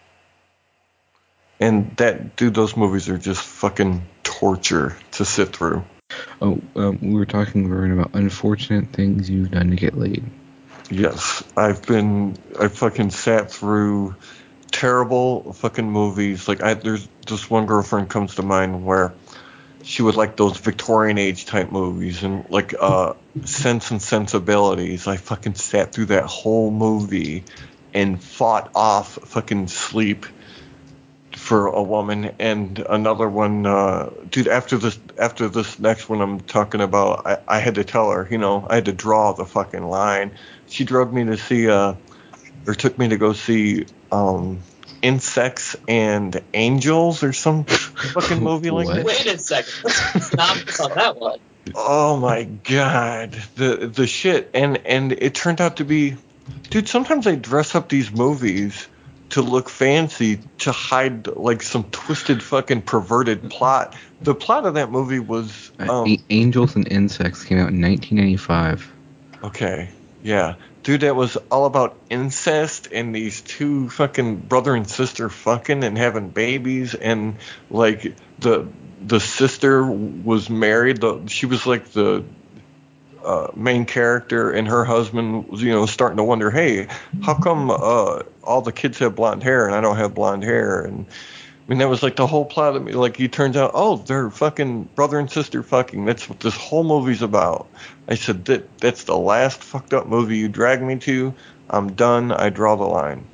And that, dude, those movies are just fucking torture to sit through. Oh, um, we were talking, Vern, about unfortunate things you've done to get laid. Yes, I've been, I fucking sat through terrible fucking movies. Like, I, there's this one girlfriend comes to mind where she would like those Victorian age type movies and like uh, Sense and Sensibilities. I fucking sat through that whole movie and fought off fucking sleep for a woman. And another one, uh, dude, after this, after this next one I'm talking about, I, I had to tell her, you know, I had to draw the fucking line. She drove me to see, uh, or took me to go see, um, Insects and Angels or some fucking movie like What? that. Wait a second. Let's stop this on that one. Oh my god, the the shit, and and it turned out to be, dude. Sometimes they dress up these movies to look fancy to hide like some twisted fucking perverted plot. The plot of that movie was Uh, um A- Angels and Insects came out in nineteen ninety-five. okay, yeah, dude, that was all about incest and these two fucking brother and sister fucking and having babies, and like the the sister was married. The she was like the uh, main character, and her husband was, you know, starting to wonder, hey, how come uh, all the kids have blonde hair and I don't have blonde hair? And I mean, that was like the whole plot of me. Like, he turns out, oh, they're fucking brother and sister fucking. That's what this whole movie's about. I said, that that's the last fucked up movie you dragged me to. I'm done. I draw the line.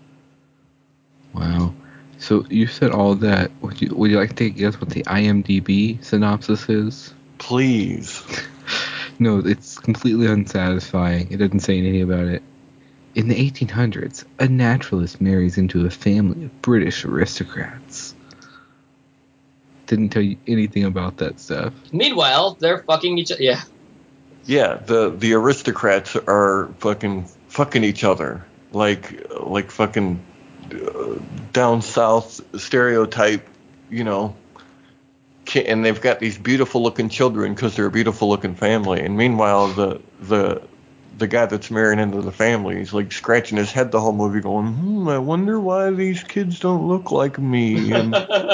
Wow. So you said all that. Would you would you like to take a guess what the IMDb synopsis is? Please. No, it's completely unsatisfying. It doesn't say anything about it. In the eighteen hundreds, a naturalist marries into a family of British aristocrats. didn't tell you anything about that stuff. Meanwhile, they're fucking each other. Yeah. Yeah, the the aristocrats are fucking fucking each other like like fucking uh, down south stereotype, you know. ki- And they've got these beautiful looking children because they're a beautiful looking family. And meanwhile, the the the guy that's marrying into the family, he's like scratching his head the whole movie, going, "Hmm, I wonder why these kids don't look like me." And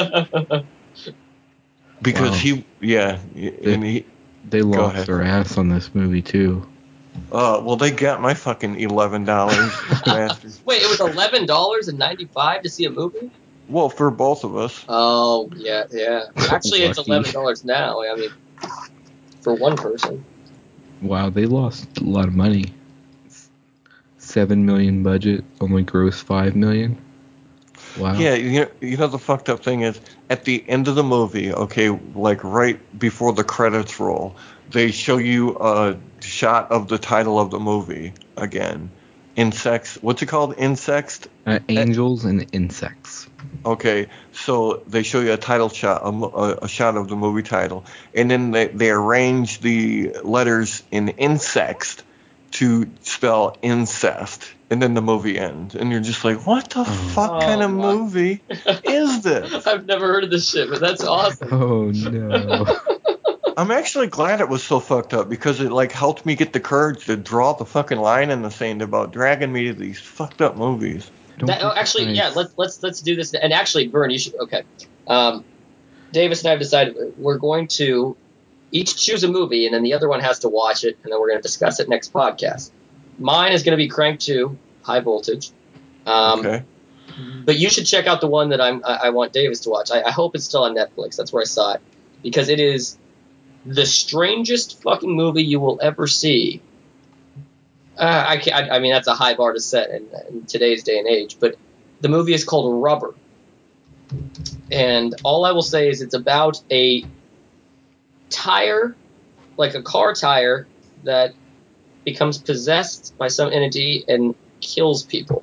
because Wow. he, yeah, and he. They Go lost ahead. their ass on this movie too. Uh, well, they got my fucking eleven dollars, bastards. Wait, it was eleven dollars and ninety five to see a movie? Well, for both of us. Oh yeah, yeah. Actually, it's Lucky. eleven dollars now. I mean, for one person. Wow, they lost a lot of money. Seven million budget, only gross five million. Wow. Yeah, you know, you know the fucked up thing is, at the end of the movie, okay, like right before the credits roll, they show you a shot of the title of the movie again. Insects. What's it called? Insects? Uh, angels and insects. Okay, so they show you a title shot, a, mo- a, a shot of the movie title, and then they, they arrange the letters in insects to spell incest, and then the movie ends, and you're just like, what the fuck Oh, kind of my. movie is this? I've never heard of this shit, but that's awesome. Oh no. I'm actually glad it was so fucked up because it like helped me get the courage to draw the fucking line in the sand about dragging me to these fucked up movies. Don't That, be oh, actually, yeah. surprised. Let's let's let's do this. And actually, Vern, you should. Okay. Um, Davis and I have decided we're going to each choose a movie, and then the other one has to watch it, and then we're going to discuss it next podcast. Mine is going to be Crank two, High Voltage. Um, Okay. But you should check out the one that I'm, I, I want Davis to watch. I, I hope it's still on Netflix. That's where I saw it. Because it is the strangest fucking movie you will ever see. Uh, I, can't, I, I mean, that's a high bar to set in, in today's day and age. But the movie is called Rubber. And all I will say is it's about a tire, like a car tire, that becomes possessed by some entity and kills people.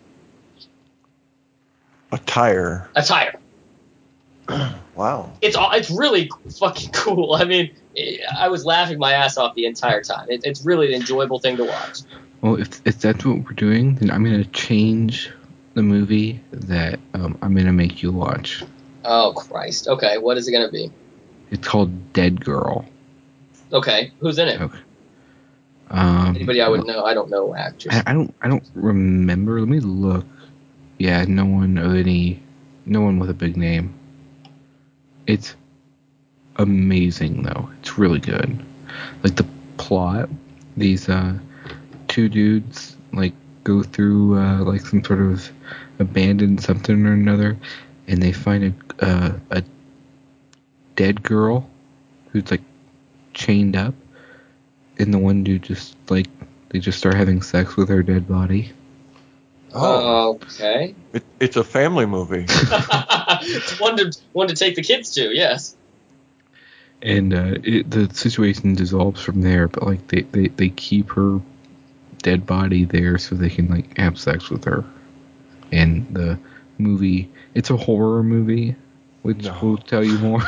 A tire. A tire. Wow. It's it's really fucking cool. I mean, I was laughing my ass off the entire time. It, it's really an enjoyable thing to watch. Well, if if that's what we're doing, then I'm gonna change the movie that um, I'm gonna make you watch. Oh Christ. Okay, what is it gonna be? It's called Dead Girl. Okay, who's in it? Okay. Um, Anybody I would know? I don't know actors. I, I don't I don't remember. Let me look. Yeah, no one of any, no one with a big name. It's amazing though. It's really good. Like the plot, these uh, two dudes like go through uh, like some sort of abandoned something or another, and they find a uh, a dead girl who's like chained up, and the one dude just like they just start having sex with her dead body. Oh. Okay. It, it's a family movie. It's one to one to take the kids to. Yes. And uh, it, the situation dissolves from there, but like they, they, they keep her dead body there so they can like have sex with her. And the movie, it's a horror movie, which No. will tell you more.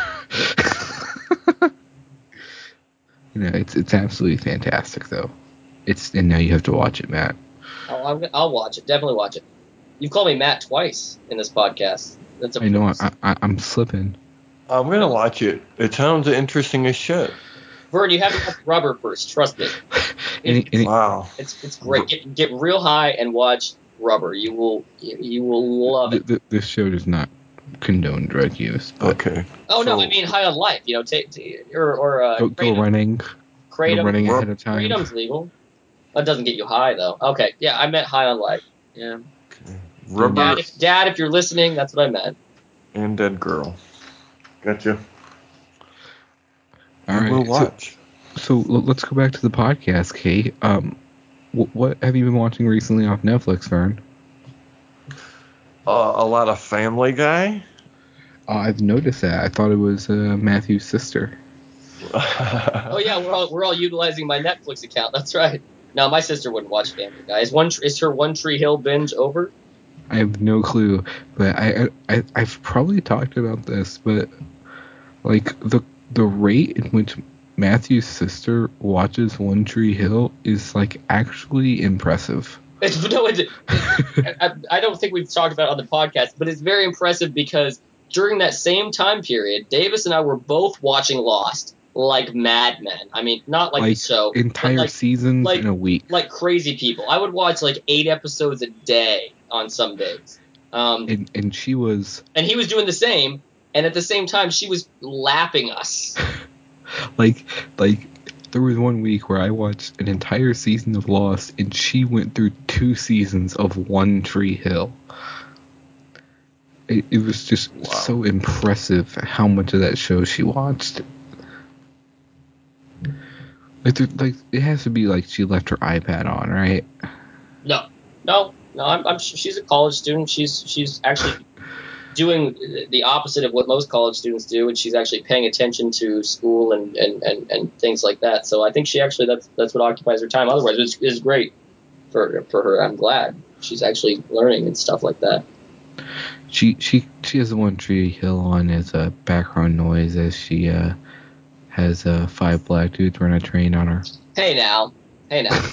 You know, it's it's absolutely fantastic though. It's and now you have to watch it, Matt. I'll, I'll, I'll watch it. Definitely watch it. You've called me Matt twice in this podcast. That's a I know first. I, I, I'm slipping. I'm gonna watch it. It sounds interesting as shit. Vern, you have to watch Rubber first. Trust me. Any, It's, any, Wow. it's it's great. Get get real high and watch Rubber. You will you, you will love th- it. th- this show does not condone drug use, but Okay. Oh no, So- I mean high on life. You know, take take- or or uh, go, go kratom. running, go Kratom. running Rub- ahead of time. Kratom's legal. That doesn't get you high though. Okay, yeah, I meant high on life. Yeah. Rubber Dad, if, Dad, if you're listening, that's what I meant. and Dead Girl. Gotcha. All I right, will so- watch. So l- let's go back to the podcast, Kate. Um, wh- what have you been watching recently off Netflix, Vern? Uh, a lot of Family Guy. Uh, I've noticed that. I thought it was uh, Matthew's sister. Oh yeah, we're all we're all utilizing my Netflix account. That's right. No, my sister wouldn't watch Family Guy. Is one is her One Tree Hill binge over? I have no clue, but I, I I've probably talked about this, but Like the the rate in which Matthew's sister watches One Tree Hill is like actually impressive. It's, no, it, it, I, I don't think we've talked about it on the podcast, but it's very impressive because during that same time period, Davis and I were both watching Lost like madmen. I mean, not like, Like the show, entire but like, seasons like, in a week. like crazy people. I would watch like eight episodes a day on some days. Um, And and she was and he was doing the same. And at the same time, she was lapping us. like like there was one week where I watched an entire season of Lost, and she went through two seasons of One Tree Hill. It, it was just Wow. so impressive how much of that show she watched. Like, there- like it has to be like she left her iPad on, right? No, no, no. I'm, I'm she's a college student. She's she's actually doing the opposite of what most college students do, and she's actually paying attention to school and, and, and, and things like that. So I think she actually that's that's what occupies her time. Otherwise, it's, it's great for for her. I'm glad she's actually learning and stuff like that. She she she has the One Tree Hill on as a background noise as she uh, has uh, five black dudes run a train on her. Hey now, hey now.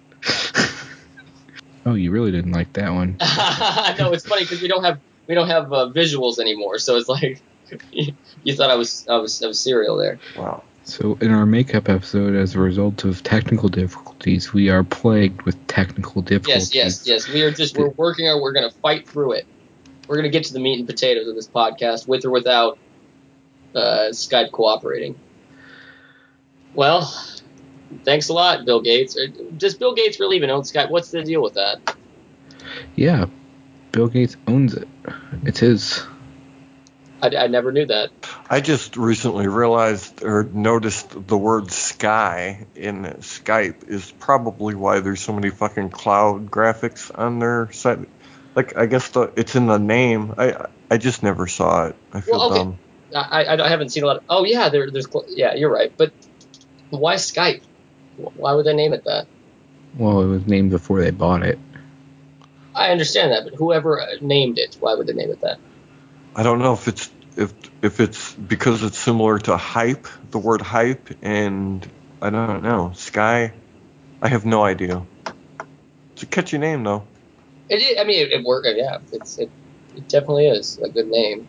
Oh, you really didn't like that one. No, it's funny because we don't have we don't have uh, visuals anymore, so it's like you thought I was I was I was serial there. Wow. So in our makeup episode, as a result of technical difficulties, we are plagued with technical difficulties. Yes, yes, yes. We are just we're working on. We're gonna fight through it. We're gonna get to the meat and potatoes of this podcast, with or without uh, Skype cooperating. Well, thanks a lot, Bill Gates. Does Bill Gates really even own Skype? What's the deal with that? Yeah, Bill Gates owns it. It's his. I, I never knew that. I just recently realized or noticed the word sky in Skype is probably why there's so many fucking cloud graphics on their site. Like, I guess the it's in the name. I I just never saw it. I feel Well, okay. dumb. I, I I haven't seen a lot. Of, oh yeah, there there's yeah, you're right. But why Skype? Why would they name it that? Well, it was named before they bought it. I understand that, but whoever named it, why would they name it that? I don't know if it's if if it's because it's similar to hype, the word hype, and I don't know sky. I have no idea. It's a catchy name though. It is, I mean, it, it worked. Yeah, it's it, it definitely is a good name.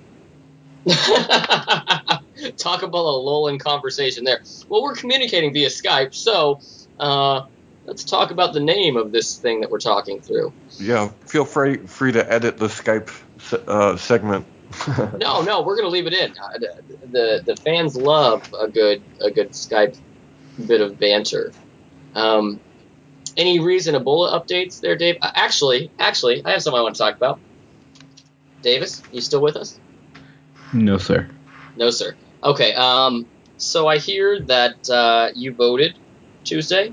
Talk about a lull in conversation there. Well, we're communicating via Skype, so uh, let's talk about the name of this thing that we're talking through. Yeah, feel free free to edit the Skype uh, segment. No, no, we're gonna leave it in. Uh, the, the the fans love a good a good Skype bit of banter. Um, any reason Ebola updates there, Dave? Uh, actually, actually, I have something I want to talk about. Davis, you still with us? No, sir. No, sir. Okay. Um. So I hear that uh, you voted Tuesday.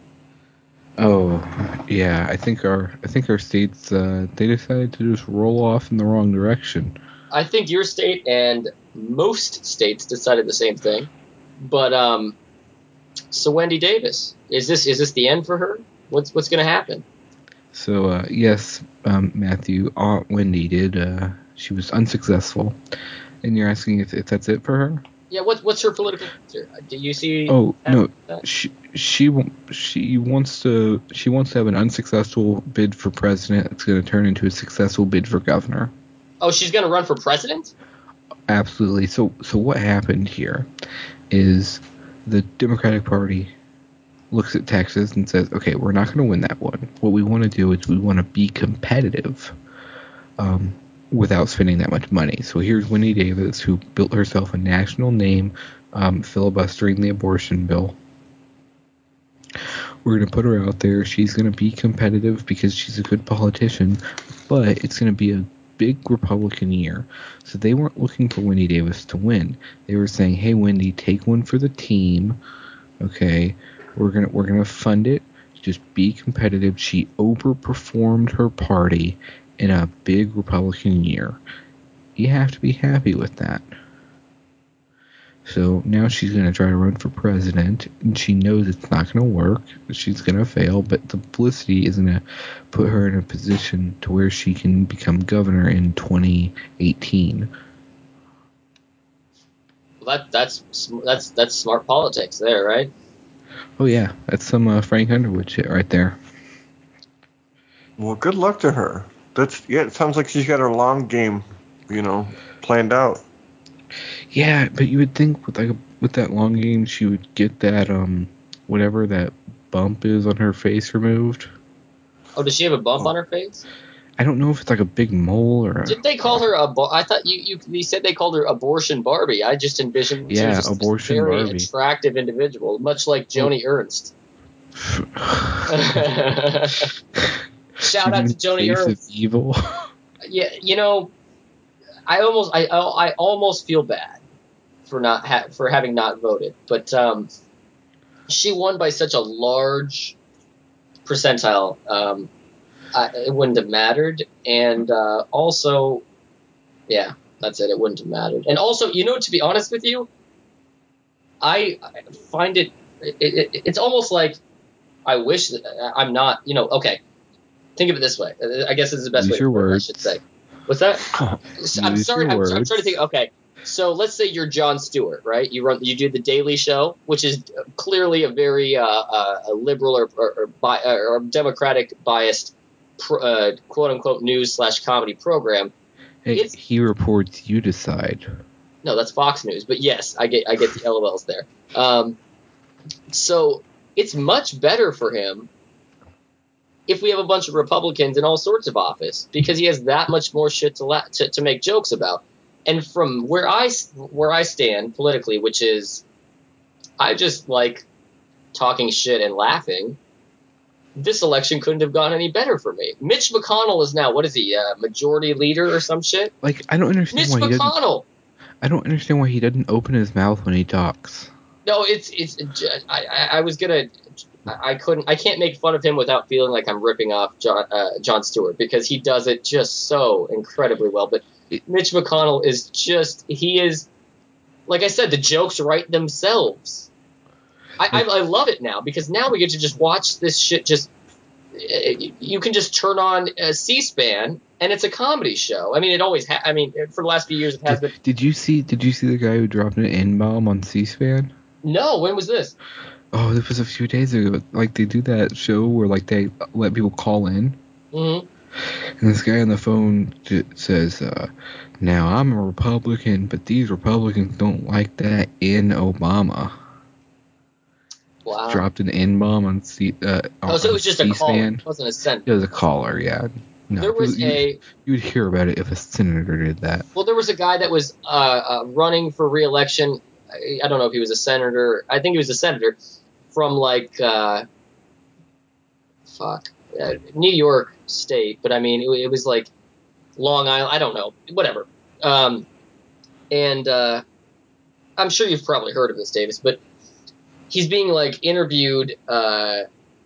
Oh, yeah. I think our I think our states uh, they decided to just roll off in the wrong direction. I think your state and most states decided the same thing. But um. So Wendy Davis, is this is this the end for her? What's what's going to happen? So uh, yes, um, Matthew, Aunt Wendy did. Uh, she was unsuccessful, and you're asking if, if that's it for her? Yeah. What's what's her political future? Do you see? Oh no, that? she she wa- she wants to she wants to have an unsuccessful bid for president that's going to turn into a successful bid for governor. Oh, she's going to run for president? Absolutely. So so what happened here is the Democratic Party looks at Texas and says, okay, we're not going to win that one. What we want to do is we want to be competitive um, without spending that much money. So here's Wendy Davis, who built herself a national name um, filibustering the abortion bill. We're going to put her out there. She's going to be competitive because she's a good politician, but it's going to be a big Republican year. So they weren't looking for Wendy Davis to win. They were saying, hey, Wendy, take one for the team. Okay, we're gonna we're gonna fund it. Just be competitive. She overperformed her party in a big Republican year. You have to be happy with that. So now she's gonna try to run for president, and she knows it's not gonna work. She's gonna fail, but the publicity is gonna put her in a position to where she can become governor in twenty eighteen. That that's sm- that's that's smart politics there, right? Oh yeah, that's some uh, Frank Underwood shit right there. Well, good luck to her. That's yeah. It sounds like she's got her long game, you know, planned out. Yeah, but you would think with like with that long game, she would get that um whatever that bump is on her face removed. Oh, does she have a bump Oh. on her face? I don't know if it's like a big mole or. A, Did they call her a? Bo- I thought you, you you said they called her Abortion Barbie. I just envisioned she Yeah, was just Abortion a very Barbie. attractive individual, much like Joni Ernst. Shout out to Joni Face Ernst. of evil. Yeah, you know, I almost I I almost feel bad for not ha- for having not voted, but um, she won by such a large percentile. Um, I, it wouldn't have mattered, and uh, also, yeah, that's it. It wouldn't have mattered, and also, you know, to be honest with you, I, I find it, it, it. It's almost like I wish that I'm not. You know, okay. Think of it this way. I guess this is the best Use way to your put it, I words. should say. What's that? I'm Use sorry. your I'm, I'm words. trying to think. Okay, so let's say you're Jon Stewart, right? You run, you do the Daily Show, which is clearly a very uh, uh, a liberal or or, or, bi- or democratic biased, pro, uh, quote unquote news slash comedy program. Hey, It's he reports. You decide. no, that's Fox News, but yes, I get I get the L O Ls there. Um, so it's much better for him if we have a bunch of Republicans in all sorts of office, because he has that much more shit to, la- to to make jokes about. And from where I where I stand politically, which is I just like talking shit and laughing, this election couldn't have gone any better for me. Mitch McConnell is now, what is he, uh, majority leader or some shit? Like, I don't understand Mitch why he doesn't. McConnell. I don't understand why he doesn't open his mouth when he talks. No, it's it's. I I, I was gonna. I couldn't. I can't make fun of him without feeling like I'm ripping off John uh, Jon Stewart, because he does it just so incredibly well. But Mitch McConnell is just. He is. Like I said, the jokes write themselves. I I, I love it now, because now we get to just watch this shit. Just you can just turn on a C-SPAN and it's a comedy show. I mean, it always. Ha- I mean, for the last few years, it has Did, been. did you see? Did you see the guy who dropped an N-bomb on C-SPAN? No, when was this? Oh, this was a few days ago. Like, they do that show where, like, they let people call in. Mm-hmm. And this guy on the phone j- says, uh, now, I'm a Republican, but these Republicans don't like that in Obama. Wow. Dropped an N-bomb on, C- uh, on Oh, so it was just a call. C-SPAN. It wasn't a sentence. It was a caller, yeah. No, There was you, a. You would hear about it if a senator did that. Well, there was a guy that was uh, uh, running for re-election. I, I don't know if he was a senator. I think he was a senator from, like, uh, fuck, uh, New York State. But, I mean, it, it was, like, Long Island. I don't know. Whatever. Um, and uh, I'm sure you've probably heard of this, Davis. But he's being, like, interviewed uh,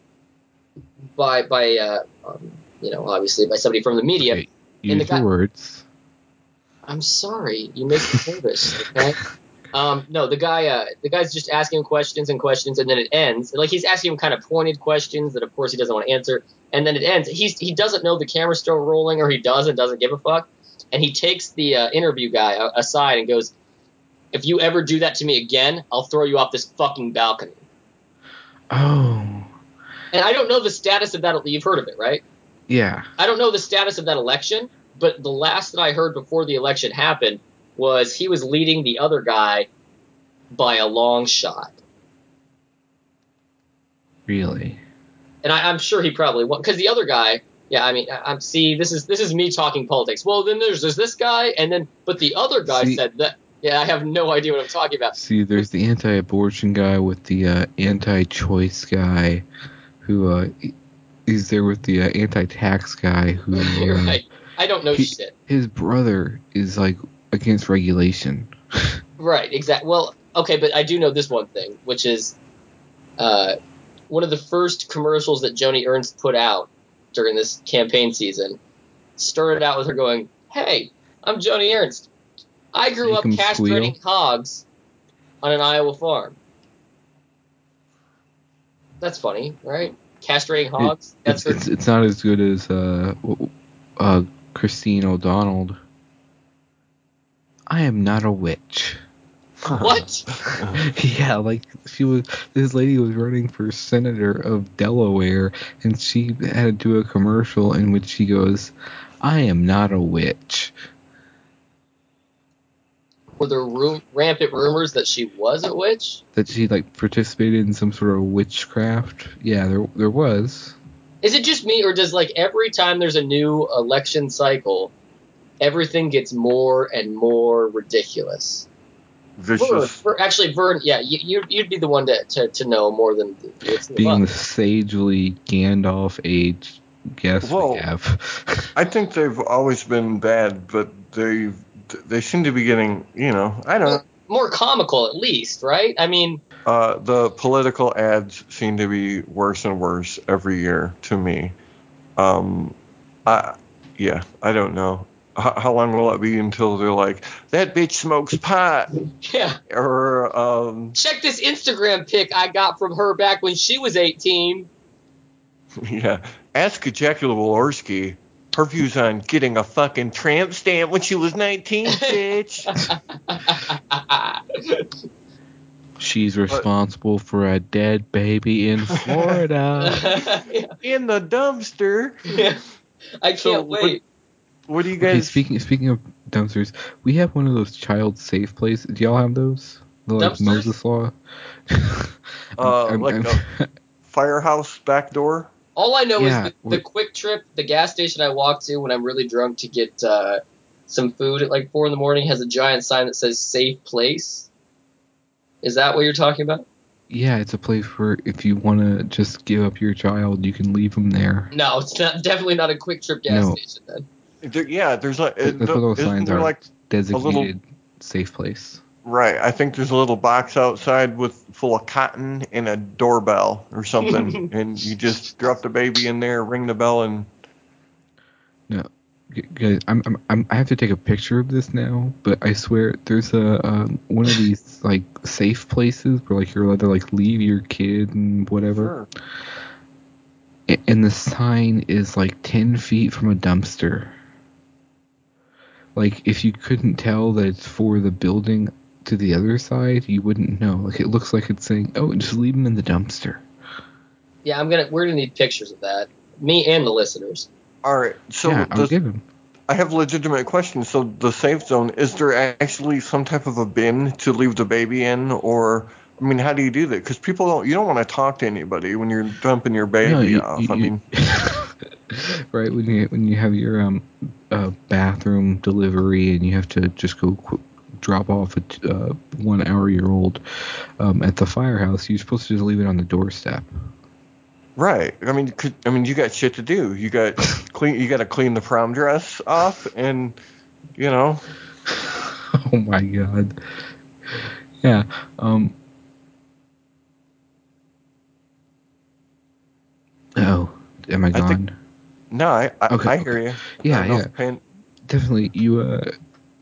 by, by uh, um, you know, obviously by somebody from the media. Okay, And the use your guy, words. I'm sorry. You make me nervous, okay? Um, no, the guy, uh, the guy's just asking him questions and questions, and then it ends. Like, he's asking him kind of pointed questions that, of course, he doesn't want to answer, and then it ends. He's he doesn't know the camera's still rolling, or he does and doesn't give a fuck, and he takes the uh, interview guy uh, aside and goes, "If you ever do that to me again, I'll throw you off this fucking balcony." Oh. And I don't know the status of that. You've heard of it, right? Yeah. I don't know the status of that election, but the last that I heard before the election happened was he was leading the other guy by a long shot. Really? And I, I'm sure he probably won, because the other guy, yeah, I mean, I, I'm see, this is this is me talking politics. Well, then there's there's this guy, and then but the other guy See- said that. Yeah, I have no idea what I'm talking about. See, there's the anti-abortion guy with the uh, anti-choice guy who uh, is there with the uh, anti-tax guy who. Uh, Right. I don't know he- shit. His brother is like against regulation. Right, exactly. Well, okay, but I do know this one thing, which is uh, one of the first commercials that Joni Ernst put out during this campaign season started out with her going, "Hey, I'm Joni Ernst. I grew Make up 'em castrating squeal. hogs on an Iowa farm." That's funny, right? Castrating hogs. It, That's it's, her. it's it's not as good as uh, uh, Christine O'Donnell. I am not a witch. What? Yeah, like she was. This lady was running for senator of Delaware, and she had to do a commercial in which she goes, "I am not a witch." Were there ru- rampant rumors that she was a witch? That she like participated in some sort of witchcraft. Yeah, there there was. Is it just me, or does like every time there's a new election cycle, everything gets more and more ridiculous? Vern, Vicious. Vern, actually, Vern, yeah, you, you'd, you'd be the one to, to, to know more than what's the Being fun. the sagely Gandalf age guest Well, we have. I think they've always been bad, but they they seem to be getting, you know, I don't know. More comical, at least, right? I mean, Uh, the political ads seem to be worse and worse every year to me. Um, I yeah, I don't know. How, how long will it be until they're like, that bitch smokes pot? yeah. Or um, Check this Instagram pic I got from her back when she was eighteen. yeah, ask Jackie Walorski her views on getting a fucking tramp stamp when she was nineteen, bitch. She's responsible but, for a dead baby in Florida. yeah. In the dumpster. Yeah. I can't so wait. What, what do you guys... Okay, speaking, speaking of dumpsters, we have one of those child safe places. Do y'all have those? The, like, Dumpsters? Moses Law? uh, I'm, like I'm, a firehouse back door? All I know yeah, is the, the Quick Trip, the gas station I walk to when I'm really drunk to get uh, some food at like four in the morning, has a giant sign that says "Safe Place." Is that what you're talking about? Yeah, it's a place where if you want to just give up your child, you can leave them there. No, it's not. Definitely not a Quick Trip gas No. station then. There, yeah, there's like That's what those signs are. Like designated little, safe place. Right. I think there's a little box outside with full of cotton and a doorbell or something, and you just drop the baby in there, ring the bell, and. No, guys, I'm, I'm, I'm I have to take a picture of this now, but I swear there's a um, one of these like safe places where like you're allowed to like leave your kid and whatever. Sure. And the sign is like ten feet from a dumpster. Like, if you couldn't tell that it's for the building to the other side, you wouldn't know. Like, it looks like it's saying, "Oh, just leave them in the dumpster." Yeah, I'm gonna. We're gonna need pictures of that. Me and the listeners. All right. So yeah, I'll the, give them. I have a legitimate question. So the safe zone, is there actually some type of a bin to leave the baby in, or I mean, how do you do that? Because people don't. You don't want to talk to anybody when you're dumping your baby no, you, off. You, I mean. Right, when you when you have your um uh, bathroom delivery and you have to just go qu- drop off a uh, one hour year old um, at the firehouse, you're supposed to just leave it on the doorstep. Right. I mean, could, I mean, you got shit to do. You got clean. You got to clean the prom dress off, and you know. Oh my god. Yeah. Um. Oh, am I gone? I think, no, I I, okay, I okay. hear you. Yeah, yeah. Paying... Definitely, you. Uh,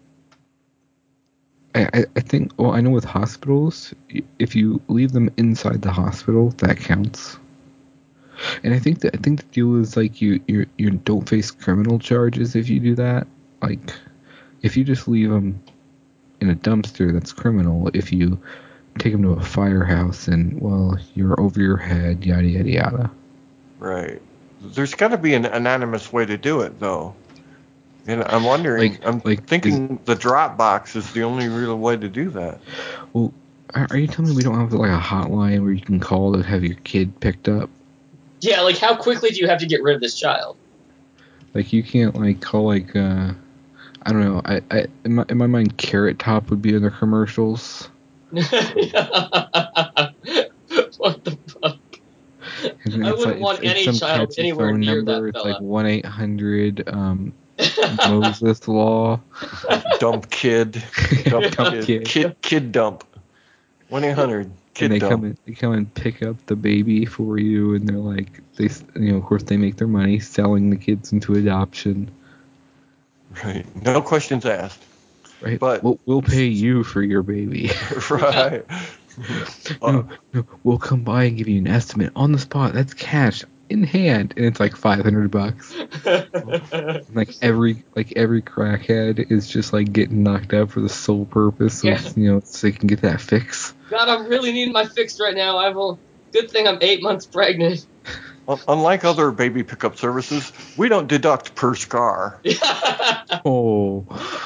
I I think. Well, I know with hospitals, if you leave them inside the hospital, that counts. And I think that I think the deal is like you you you don't face criminal charges if you do that. Like, if you just leave them in a dumpster, that's criminal. If you take them to a firehouse and, well, you're over your head, yada yada yada. Right. There's got to be an anonymous way to do it, though. And I'm wondering, Like, I'm like thinking is, the drop box is the only real way to do that. Well, are you telling me we don't have like a hotline where you can call to have your kid picked up? Yeah, like how quickly do you have to get rid of this child? Like you can't like call like uh I don't know. I, I in my in my mind, Carrot Top would be in the commercials. What the fuck? And I it's wouldn't like, want it's, it's any some child catchy anywhere phone near number. that It's fella. like one eight hundred um Moses Law. Dump kid. Dump, Dump kid. kid. kid. Kid dump. one eight hundred kid and they dump. come and they come and pick up the baby for you, and they're like, they, you know, of course they make their money selling the kids into adoption. Right. No questions asked. Right. But we'll, we'll pay you for your baby. Right. no, no, we'll come by and give you an estimate on the spot. That's cash. in hand, and it's like five hundred bucks. Like every like every crackhead is just like getting knocked out for the sole purpose Yeah. of, you know, so they can get that fix. God, I'm really needing my fix right now. I will. Good thing I'm eight months pregnant. Unlike other baby pickup services, we don't deduct per scar. Oh,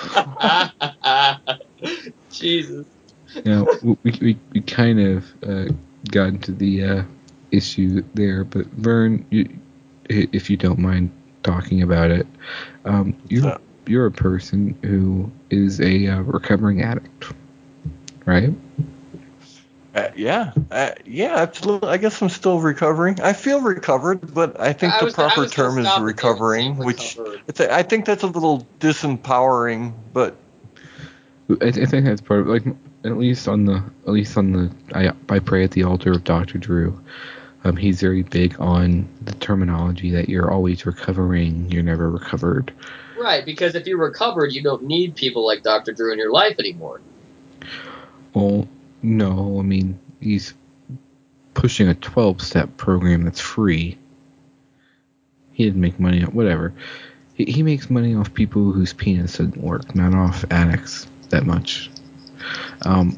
Jesus. now we we, we kind of uh, got into the uh, issue there, but Vern, you, if you don't mind talking about it, um, you're So- you're a person who is a uh, recovering addict, right? Uh, yeah, uh, yeah, absolutely. I guess I'm still recovering. I feel recovered, but I think I the was- I proper was gonna term is stop it there and say recovering, which recovered. it's a, I think that's a little disempowering. But I, I think that's part of, like, at least on the at least on the I I pray at the altar of Doctor Drew. Um, he's very big on the terminology that you're always recovering, you're never recovered. Right, because if you're recovered, you don't need people like Doctor Drew in your life anymore. Well, no, I mean, he's pushing a twelve-step program that's free. He didn't make money, whatever. He, he makes money off people whose penis doesn't work, not off addicts that much. Um,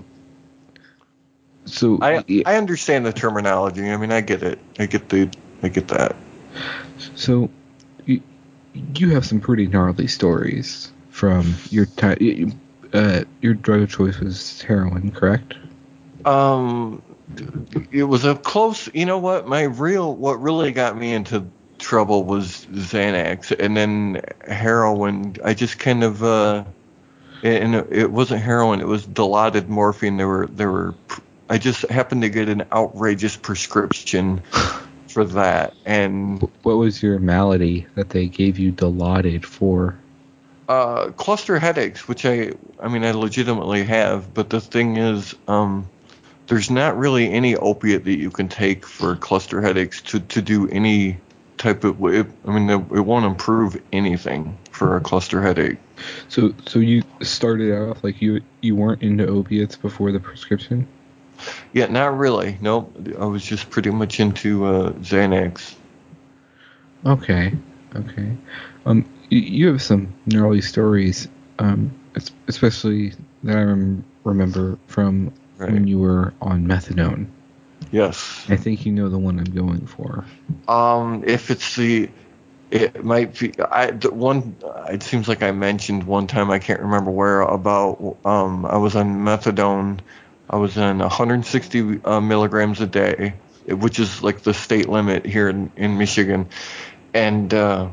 so I yeah, I understand the terminology. I mean, I get it. I get the I get that. so you, you have some pretty gnarly stories from your time. Uh, your drug of choice was heroin, correct? Um, it was a close. You know what? My real what really got me into trouble was Xanax, and then heroin. I just kind of uh, and it wasn't heroin. It was Dilaudid morphine. There were there were. I just happened to get an outrageous prescription for that, and What was your malady that they gave you Dilaudid for? uh, cluster headaches, which I I mean I legitimately have. But the thing is, um. there's not really any opiate that you can take for cluster headaches to, to do any type of. It, I mean, it, it won't improve anything for a cluster headache. So, so you started off like you you weren't into opiates before the prescription? Yeah, not really. Nope. I was just pretty much into uh, Xanax. Okay, okay. Um, y- you have some gnarly stories, um, es- especially that I rem- remember from Right. when you were on methadone. Yes. I think you know the one I'm going for. Um, if it's the, it might be. I the one. It seems like I mentioned one time. I can't remember where about. Um, I was on methadone. I was on one hundred sixty uh, milligrams a day, which is like the state limit here in, in Michigan, and uh,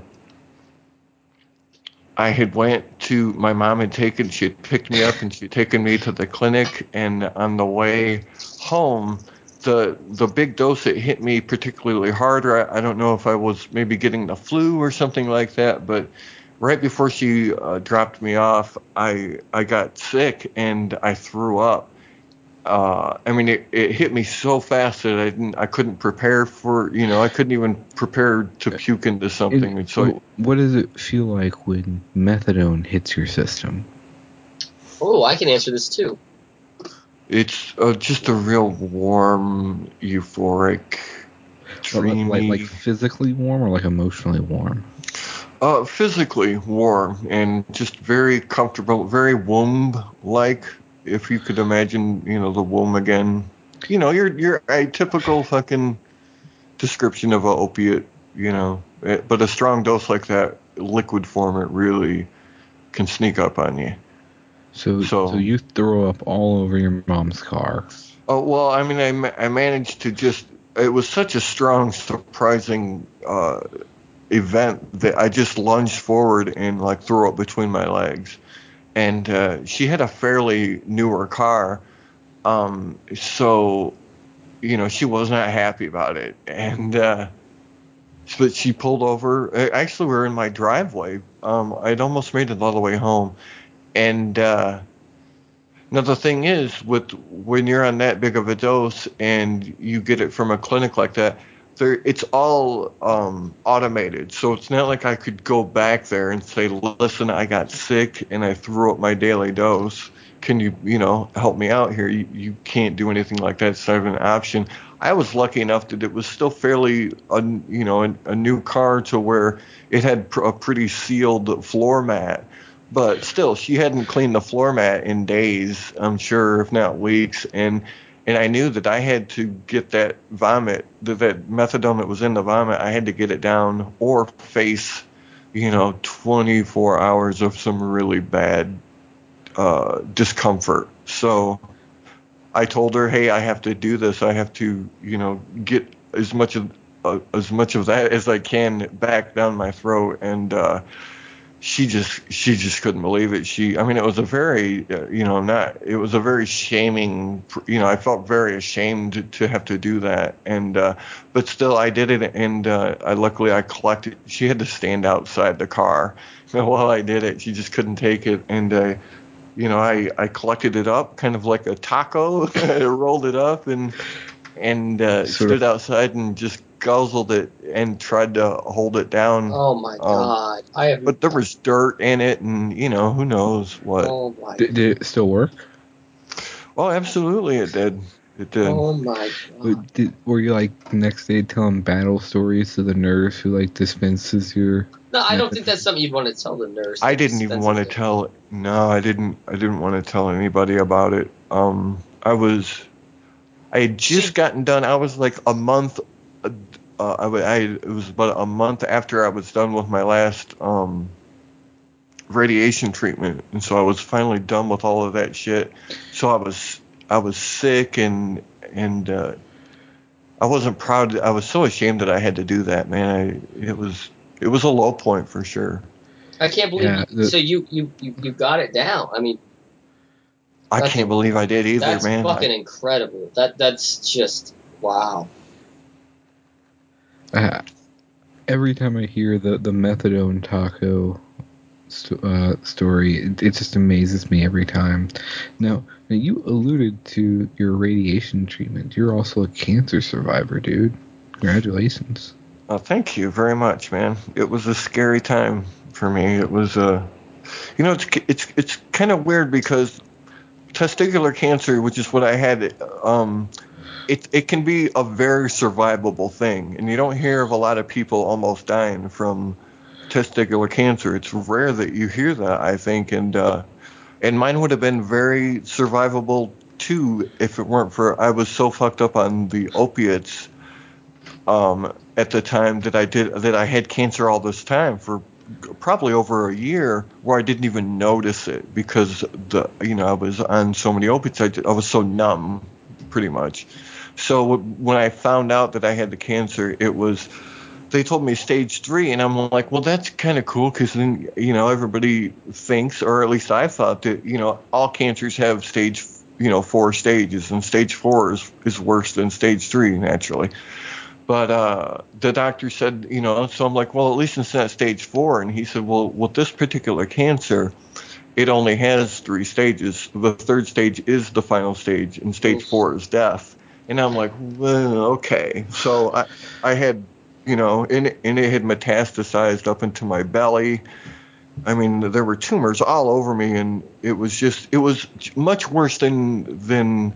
I had went to my mom had taken. She had picked me up and she had taken me to the clinic, and on the way home. The the big dose it hit me particularly hard. Or I, I don't know if I was maybe getting the flu or something like that, but right before she uh, dropped me off, I I got sick and I threw up. Uh, I mean, it, it hit me so fast that I didn't I couldn't prepare for you know I couldn't even prepare to puke into something. And so So, what does it feel like when methadone hits your system? Oh, I can answer this too. it's uh, just a real warm, euphoric, dreamy. Like, like, like physically warm or like emotionally warm? Uh, physically warm and just very comfortable, very womb-like. If you could imagine, you know, the womb again. You know, you're you're a typical fucking description of a opiate. You know, Eh, but a strong dose like that, liquid form, it really can sneak up on you. So, So- so you throw up all over your mom's car. Oh well, I mean, I ma- I managed to just. It was such a strong, surprising uh, event that I just lunged forward and like threw up between my legs. And uh, she had a fairly newer car, um, so you know she was not happy about it. And uh, but she pulled over. uh, Actually, we were in my driveway. Um, I'd almost made it all the way home. And uh, now the thing is, with when you're on that big of a dose and you get it from a clinic like that, there, it's all um, automated, so it's not like I could go back there and say, listen, I got sick and I threw up my daily dose. Can you, you know, help me out here? You, you can't do anything like that. It's not an option. I was lucky enough that it was still fairly, a, you know, a, a new car to where it had pr- a pretty sealed floor mat. But still, she hadn't cleaned the floor mat in days, I'm sure, if not weeks. And and I knew that I had to get that vomit, that, that methadone that was in the vomit, I had to get it down or face, you know, twenty-four hours of some really bad uh, discomfort. So I told her, hey, I have to do this. I have to, you know, get as much of uh, as much of that as I can back down my throat. And uh, she just she just couldn't believe it. She, I mean, it was a very, uh, you know, not it was a very shaming. You know, I felt very ashamed to, to have to do that. And uh, but still, I did it. And uh, I luckily I collected. She had to stand outside the car while I did it. She just couldn't take it. And uh, you know, I, I collected it up, kind of like a taco. I rolled it up and and uh, Sort stood of- outside and just guzzled it and tried to hold it down. Oh my Um, god! I have. but there was dirt in it, and you know, who knows what. Oh my. Did, did it still work? Oh, absolutely, it did. It did. Oh my god! But did, were you like the next day telling battle stories to the nurse who like dispenses your? No, I don't think that's something you'd want to tell the nurse. I that didn't even dispenses want to it. tell. No, I didn't. I didn't want to tell anybody about it. Um, I was. I had just She- gotten done. I was like a month. Uh, I, wa- I it was about a month after I was done with my last um radiation treatment, and so I was finally done with all of that shit. So I was I was sick and and uh, I wasn't proud. I was so ashamed that I had to do that, man. I, it was it was a low point for sure. I can't believe. Yeah, you, the- so you, you you you got it down. I mean, I That's- can't believe I did either, that's man. fucking I, incredible. That that's just wow. Uh, every time I hear the the methadone taco st- uh, story, it, it just amazes me every time. Now, now, you alluded to your radiation treatment. You're also a cancer survivor, dude. Congratulations. uh, thank you very much, man. It was a scary time for me. It was uh, you know, it's it's it's kind of weird because testicular cancer, which is what I had, um, it it can be a very survivable thing, and you don't hear of a lot of people almost dying from testicular cancer. It's rare that you hear that, I think, and uh, and mine would have been very survivable too if it weren't for I was so fucked up on the opiates um, at the time that I did that I had cancer all this time for probably over a year where I didn't even notice it because the you know I was on so many opiates. I, I was so numb, pretty much. So when I found out that I had the cancer, it was they told me stage three, and I'm like, well, that's kind of cool because then you know everybody thinks, or at least I thought that you know all cancers have stage you know four stages, and stage four is is worse than stage three naturally. But uh, the doctor said, you know, so I'm like, well, at least it's not stage four. And he said, well, with this particular cancer, it only has three stages. The third stage is the final stage, and stage Oof. four is death. And I'm like, well, okay. So I, I had, you know, and, and it had metastasized up into my belly. I mean, there were tumors all over me, and it was just, it was much worse than, than,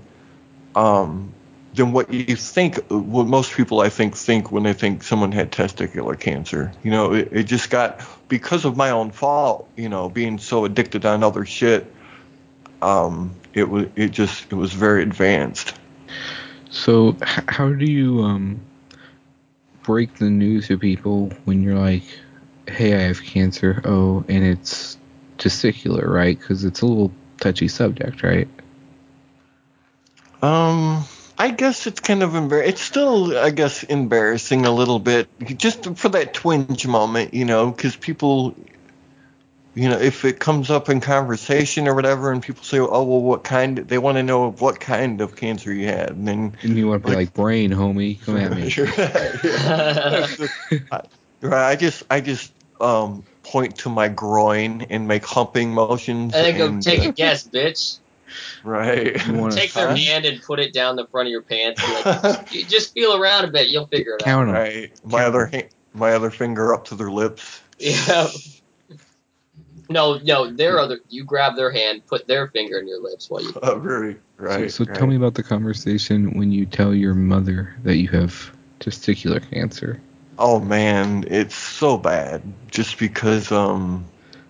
um, than what you think, what most people I think think when they think someone had testicular cancer. You know, it, it just got, because of my own fault, you know, being so addicted on other shit, um, it was, it just, it was very advanced. So, h- how do you um break the news to people when you're like, "Hey, I have cancer." Oh, and it's testicular, right? Because it's a little touchy subject, right? Um, I guess it's kind of embar- It's still, I guess, embarrassing a little bit, just for that twinge moment, you know, because people, you know, if it comes up in conversation or whatever, and people say, "Oh, well, what kind?" They want to know what kind of cancer you had, and then And you want to be like, "Brain, homie, come at me." I, right, I just, I just um point to my groin and make humping motions, And then go and take uh, a guess, bitch. Right. You wanna- Take their Huh? hand and put it down the front of your pants. Be like, you just feel around a bit. You'll figure it out. Count 'em. Right. My Count other 'em. hand, my other finger up to their lips. Yeah. No, no, their other. You grab their hand, put their finger in your lips while you. Oh, right. Right. So, so right. tell me about the conversation when you tell your mother that you have testicular cancer. Oh man, it's so bad. Just because, um,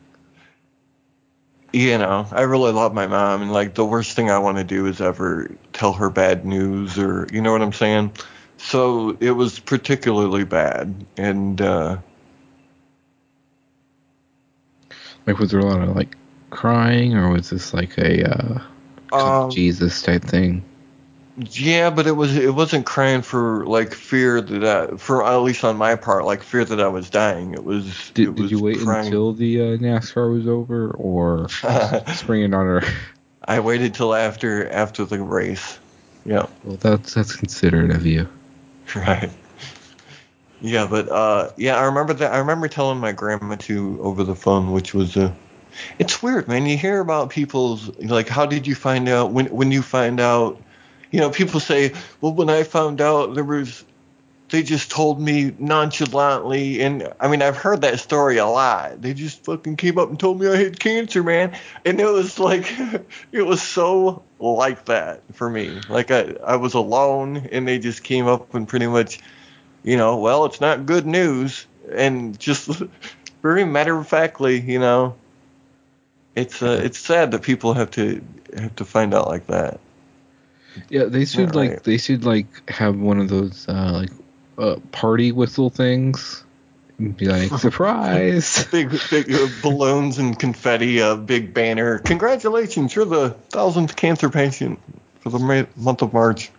you know, I really love my mom, and like the worst thing I want to do is ever tell her bad news, or you know what I'm saying. So it was particularly bad, and uh, Like, was there a lot of like crying, or was this like a uh, come um, to Jesus type thing? yeah, but it was it wasn't crying for like fear that I, for at least on my part, like fear that I was dying. It was Did it Did was you wait crying. until the uh, NASCAR was over, or spring it on her? I waited till after after the race. Yeah. Well, that's that's considerate of you. Right. Yeah, but uh, yeah, I remember that. I remember telling my grandma too over the phone, which was uh, it's weird, man. You hear about people's like, how did you find out? When when you find out, you know, people say, well, when I found out, there was, they just told me nonchalantly, and I mean, I've heard that story a lot. They just fucking came up and told me I had cancer, man, and it was like, it was so like that for me. Like I I was alone, and they just came up and pretty much. You know, well, it's not good news, and just very matter of factly, you know, it's uh, it's sad that people have to have to find out like that. Yeah, they should Right. like they should like have one of those uh, like uh, party whistle things. And be like, surprise! Big big uh, balloons and confetti, a big banner. Congratulations, you're the thousandth cancer patient for the ma- month of March.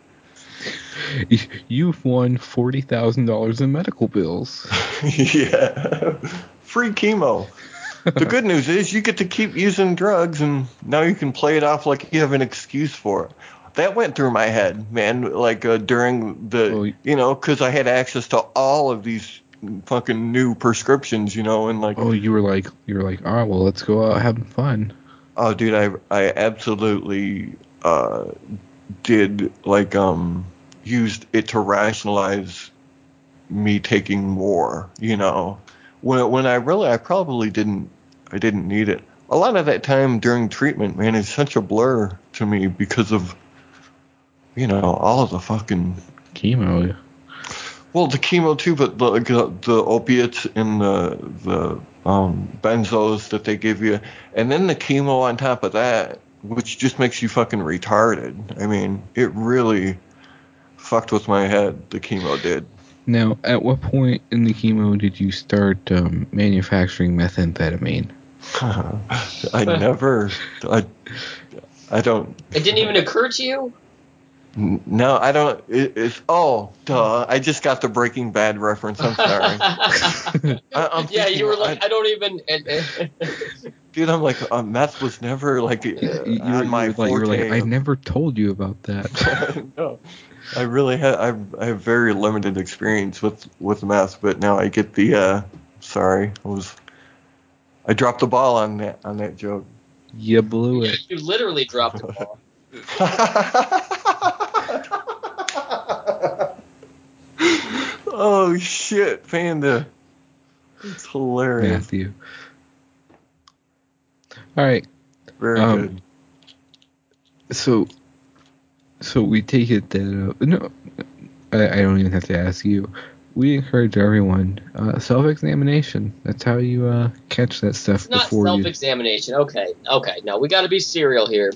You've won forty thousand dollars in medical bills. Yeah, free chemo. The good news is you get to keep using drugs, and now you can play it off like you have an excuse for it. That went through my head, man, like uh, during the, Oh, you know, because I had access to all of these fucking new prescriptions, you know, and like, Oh, you were like, you were like, all right, well, let's go out having fun. oh, dude, I I absolutely uh, did like um used it to rationalize me taking more, you know, when when I really I probably didn't I didn't need it. A lot of that time during treatment, man, is such a blur to me because of, you know, all of the fucking, Chemo. well, the chemo too, but the like, uh, the opiates and the the um, benzos that they give you, and then the chemo on top of that, which just makes you fucking retarded. I mean, it really fucked with my head. The chemo did. Now, at what point in the chemo did you start um, manufacturing methamphetamine? I never. I. I don't. It didn't even occur to you. No, I don't. It, it's oh, duh! I just got the Breaking Bad reference. I'm sorry. I, I'm Yeah, thinking, you were like, I, I, don't even. And, and dude, I'm like, uh, meth was never like uh, You, you, on you my were like, you were like, forte. I never told you about that. No, I really had. I, I have very limited experience with with meth, but now I get the. Uh, sorry, I was. I dropped the ball on that on that joke. You blew yeah, it. you literally dropped the ball. Oh shit, Panda. It's hilarious. Matthew. All right. Very Um, good. So, so we take it that uh, no, I, I don't even have to ask you. We encourage everyone uh, self-examination. That's how you uh, catch that stuff It's not before you. self-examination. Okay, okay. No, we got to be serial here.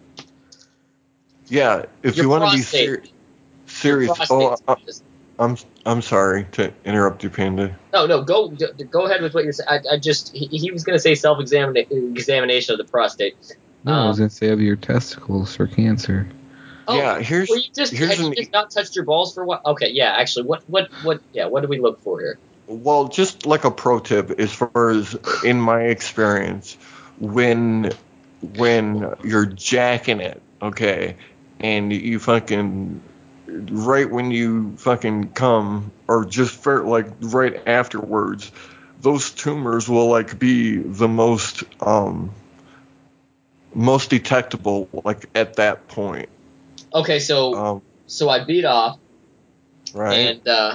Yeah, if Your you want to be prostate. ser- serious. Your Oh, prostate. I, I'm I'm sorry to interrupt you, Panda. No, no. Go, go ahead with what you're saying. I, I just he, he was going to say self-examination of the prostate. No, I Um, was gonna say of your testicles for cancer. oh, Yeah, here's were you just here's had you an just not touched your balls for what? Okay, yeah. Actually, what, what, what? Yeah, what do we look for here? well, just like a pro tip as far as in my experience, when when you're jacking it, okay, and you fucking right when you fucking come or just for like right afterwards, those tumors will like be the most um most detectable, like at that point. Okay, so Um, so I beat off, right, and uh,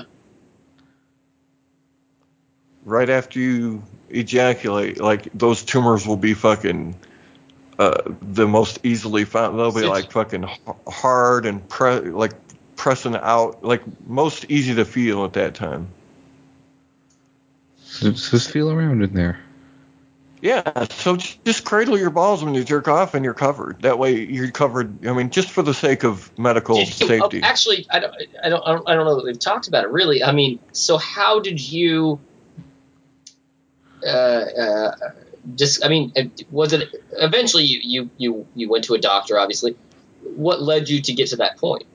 right after you ejaculate, like those tumors will be fucking uh, the most easily found. They'll be Did like fucking h- hard and pre- like pressing out, like most easy to feel at that time. Just, just feel around in there. Yeah, so j- just cradle your balls when you jerk off, and you're covered. That way, you're covered. I mean, just for the sake of medical did you, oh, safety. actually, I don't, I don't, I don't, I don't know that we've talked about it really. I mean, so how did you? Uh, uh, just, I mean, was it eventually you, you, you, you went to a doctor? Obviously, what led you to get to that point?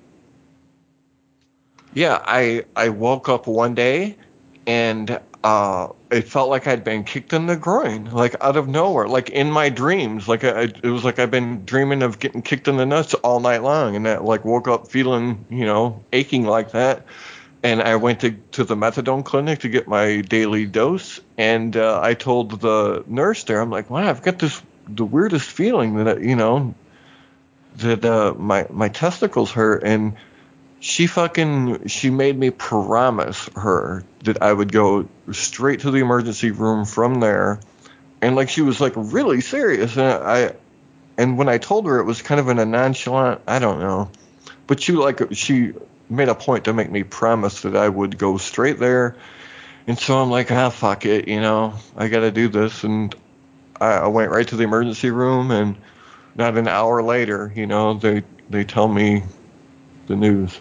Yeah, I I woke up one day, and uh, it felt like I'd been kicked in the groin, like out of nowhere, like in my dreams. Like I, it was like I've been dreaming of getting kicked in the nuts all night long, and that like woke up feeling, you know, aching like that. And I went to, to the methadone clinic to get my daily dose, and uh, I told the nurse there, I'm like, wow, I've got this the weirdest feeling that you know that uh, my my testicles hurt, and she fucking she made me promise her that I would go straight to the emergency room from there, and like she was like really serious, and I and when I told her, it was kind of in a nonchalant, I don't know, but she like she made a point to make me promise that I would go straight there, and so I'm like, ah, fuck it, you know, I gotta do this, and I, I went right to the emergency room, and not an hour later, you know, they they tell me the news.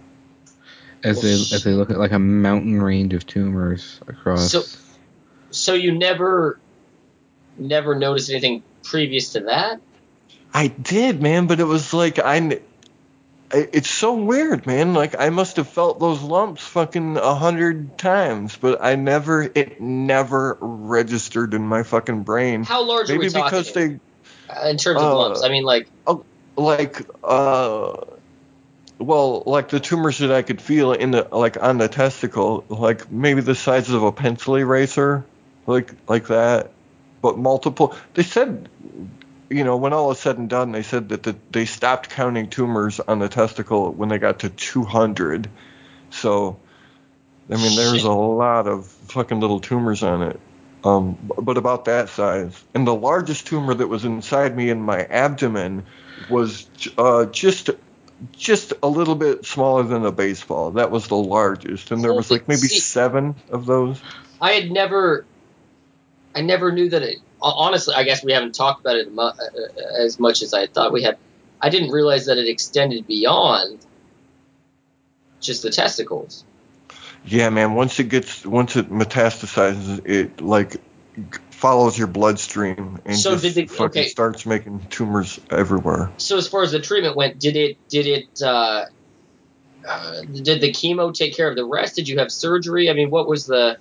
As they as they look at like a mountain range of tumors across. So, so you never, never noticed anything previous to that? I did, man, but it was like I. It's so weird, man. Like I must have felt those lumps fucking a hundred times, but I never. It never registered in my fucking brain. How large Maybe are we talking because here? they, Uh, in terms of uh, lumps? I mean, like, uh, like, uh, well, like the tumors that I could feel in the like on the testicle, like maybe the size of a pencil eraser, like like that, but multiple. They said. You know, when all is said and done, they said that the, they stopped counting tumors on the testicle when they got to two hundred. So, I mean, there's shit. a lot of fucking little tumors on it, um, but about that size. And the largest tumor that was inside me in my abdomen was uh, just just a little bit smaller than a baseball. That was the largest, and there was Holy, like maybe see, seven of those. I had never, I never knew that it. Honestly, I guess we haven't talked about it mu- as much as I thought we had. I didn't realize that it extended beyond just the testicles. Yeah, man. Once it gets, once it metastasizes, it like follows your bloodstream and So just did the fucking okay? starts making tumors everywhere. So as far as the treatment went, did it did it uh, uh, did the chemo take care of the rest? Did you have surgery? I mean, what was the?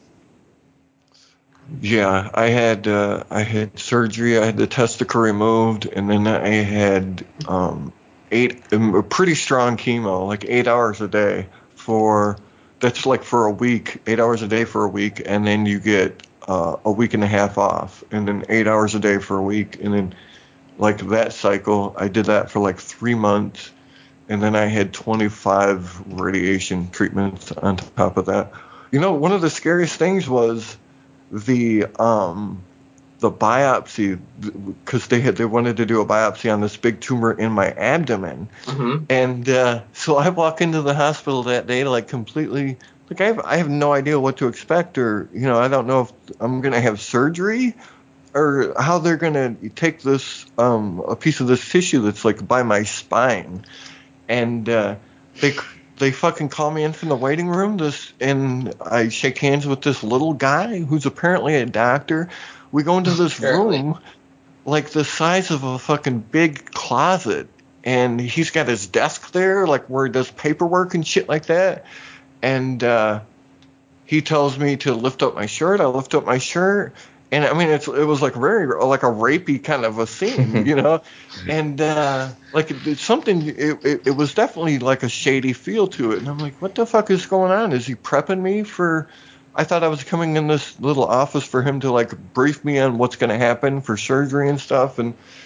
Yeah, I had uh, I had surgery. I had the testicle removed, and then I had um, eight um, a pretty strong chemo, like eight hours a day for that's like for a week, eight hours a day for a week, and then you get uh, a week and a half off, and then eight hours a day for a week, and then like that cycle, I did that for like three months, and then I had twenty-five radiation treatments on top of that. You know, one of the scariest things was the um the biopsy, because they had they wanted to do a biopsy on this big tumor in my abdomen, Mm-hmm. and uh, so I walk into the hospital that day like completely like I have I have no idea what to expect, or you know I don't know if I'm gonna have surgery or how they're gonna take this um a piece of this tissue that's like by my spine, and uh, they they fucking call me in from the waiting room. This and I shake hands with this little guy who's apparently a doctor. We go into this Apparently. room like the size of a fucking big closet, and he's got his desk there, like where he does paperwork and shit like that. And uh, he tells me to lift up my shirt. I lift up my shirt. And I mean, it's, it was like very, like a rapey kind of a scene, you know? And, uh, like it's something, it, it, it was definitely like a shady feel to it. And I'm like, what the fuck is going on? Is he prepping me for, I thought I was coming in this little office for him to like brief me on what's going to happen for surgery and stuff. And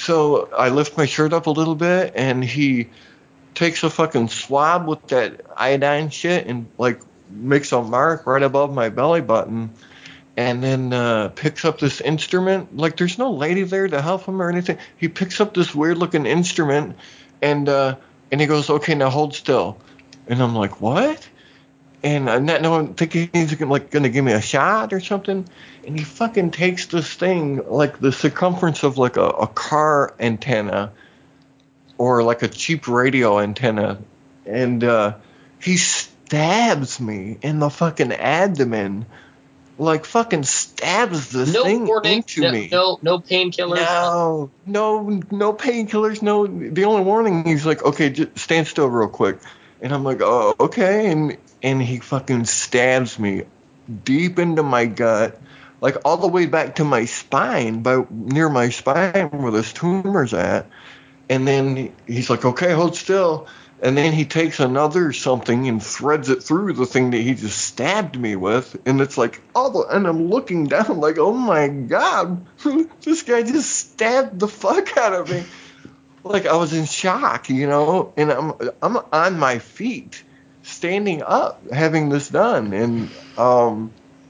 So I lift my shirt up a little bit, and he takes a fucking swab with that iodine shit and like makes a mark right above my belly button, and then uh, picks up this instrument. Like there's no lady there to help him or anything. He picks up this weird looking instrument, and uh, and he goes, "Okay, now hold still." And I'm like, "What?" And I'm not knowing, thinking he's gonna, like gonna give me a shot or something. And he fucking takes this thing like the circumference of like a, a car antenna or like a cheap radio antenna, and uh, he stabs me in the fucking abdomen, like fucking stabs the No thing warning. into No, me. no, no painkillers. No, no, no painkillers. No, the only warning, he's like, okay, just stand still real quick, and I'm like, oh, okay, and and he fucking stabs me deep into my gut, like all the way back to my spine, by near my spine where this tumor's at. And then he's like, okay, hold still. And then he takes another something and threads it through the thing that he just stabbed me with. And it's like, oh, the, and I'm looking down like, oh my God, this guy just stabbed the fuck out of me. Like I was in shock, you know, and I'm, I'm on my feet, standing up, having this done. And, um,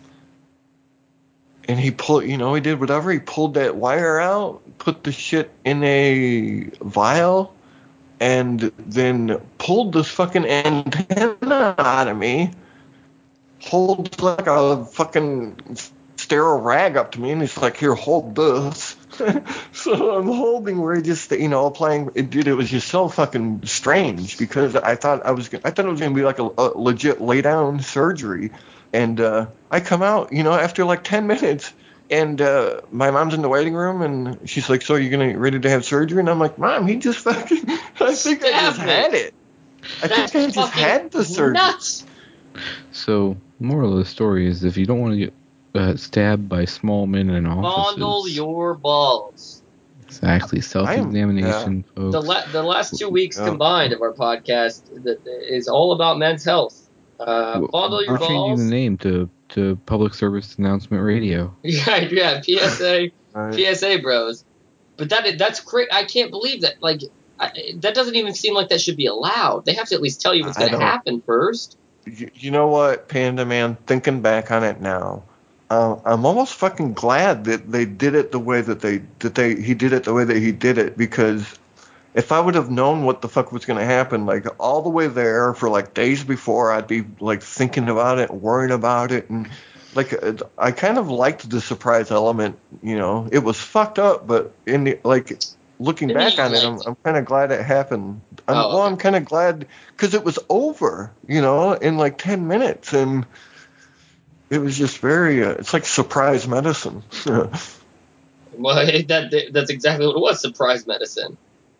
and he pulled, you know, he did whatever. He pulled that wire out, put the shit in a vial, and then pulled this fucking antenna out of me, holds like a fucking sterile rag up to me, and he's like, here, hold this. So I'm holding where he just, you know, playing. It, dude, it was just so fucking strange because I thought I was, I thought it was gonna be like a, a legit lay down surgery, and uh, I come out, you know, after like ten minutes. And uh, my mom's in the waiting room, and she's like, so are you going to ready to have surgery? And I'm like, Mom, he just fucking, I think I just had it. I That's think I just fucking had the surgery. nuts. So, moral of the story is if you don't want to get uh, stabbed by small men in offices. Fondle your balls. Exactly. Self-examination, The, folks. la- the last two weeks Yeah. combined of our podcast that is all about men's health. Uh, Well, fondle your we're changing balls. the name to, to Public Service Announcement Radio. Yeah, yeah, P S A, Right. P S A bros. But that that's great. I can't believe that. Like, I, that doesn't even seem like that should be allowed. They have to at least tell you what's I going to don't- happen first. You, you know what, Panda Man, thinking back on it now, uh, I'm almost fucking glad that they did it the way that they that they he did it the way that he did it, because if I would have known what the fuck was going to happen, like all the way there for like days before, I'd be like thinking about it, worrying about it, and like I kind of liked the surprise element. You know, it was fucked up, but in the like looking What do you back on mean, it, I'm like- I'm kind of glad it happened. I'm, Oh, well, okay. I'm kind of glad because it was over. You know, in like ten minutes, and it was just very. Uh, it's like surprise medicine. Well, that that's exactly what it was. Surprise medicine.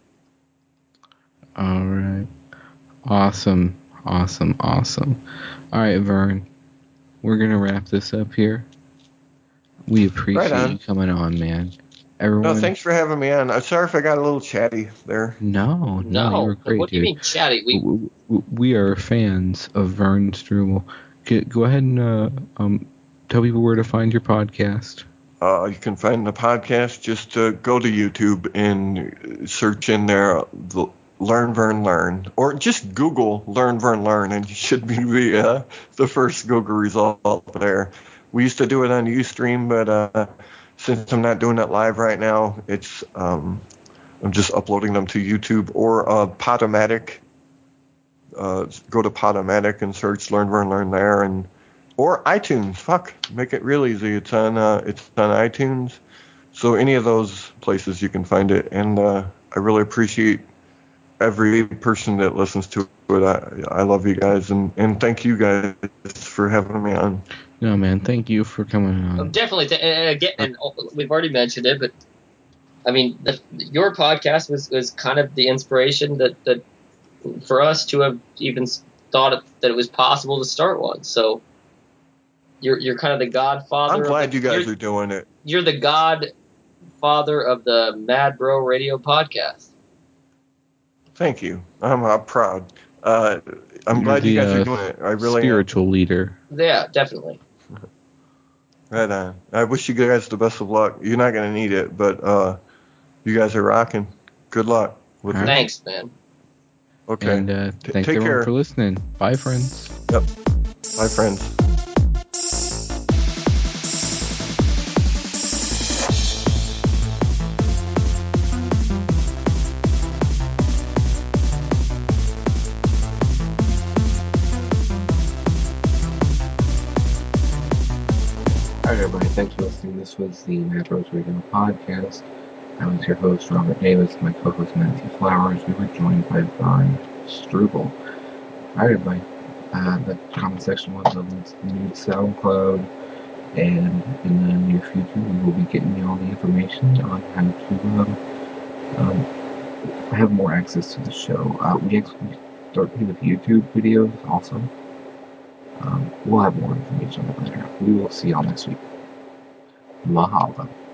All right. Awesome. Awesome. Awesome. All right, Vern. We're going to wrap this up here. We appreciate Right on. you coming on, man. Everyone. No, thanks for having me on. I'm sorry if I got a little chatty there. No, no, No, you were great, what do you dude. mean chatty? We We, we, we are fans of Vern Struble. G- Go ahead and uh, um, tell people where to find your podcast. Uh, you can find the podcast. Just uh, go to YouTube and search in there the Learn Vern Learn, or just Google Learn Vern Learn, and you should be the uh, the first Google result there. We used to do it on Ustream, but uh, since I'm not doing it live right now, it's um, I'm just uploading them to YouTube or uh, Podomatic. Uh, go to Podomatic and search Learn Vern Learn there, and or iTunes. Fuck, make it real easy. It's on uh, it's on iTunes. So any of those places you can find it, and uh, I really appreciate every person that listens to it. I, I love you guys, and, and thank you guys for having me on. No, man, thank you for coming Oh, on. definitely, th- and again, and we've already mentioned it, but I mean, the, your podcast was, was kind of the inspiration that, that for us to have even thought that it was possible to start one. So you're you're kind of the godfather. I'm glad of the, you guys you're, are doing it. You're the godfather of the Mad Bro Radio podcast. Thank you. I'm uh, proud. Uh, I'm You're glad the, you guys uh, are doing it. I really am. spiritual leader. Yeah, definitely. Right on. I wish you guys the best of luck. You're not going to need it, but uh, You guys are rocking. Good luck with All it. right. Thanks, man. Okay. And uh, T- thanks take everyone care. for listening. Bye, friends. Yep. Bye, friends. Alright, everybody, thanks for listening. This was the Mad Rose Radio Podcast. I was your host, Robert Davis, my co-host, Matthew Flowers. We were joined by Brian Struble. Alright, everybody, uh, the comment section was the new SoundCloud, and in the near future, we will be getting you all the information on how to um, um, have more access to the show. Uh, we actually started with YouTube videos also. Um, we'll have more information on that later. We will see y'all next week. Mahalo.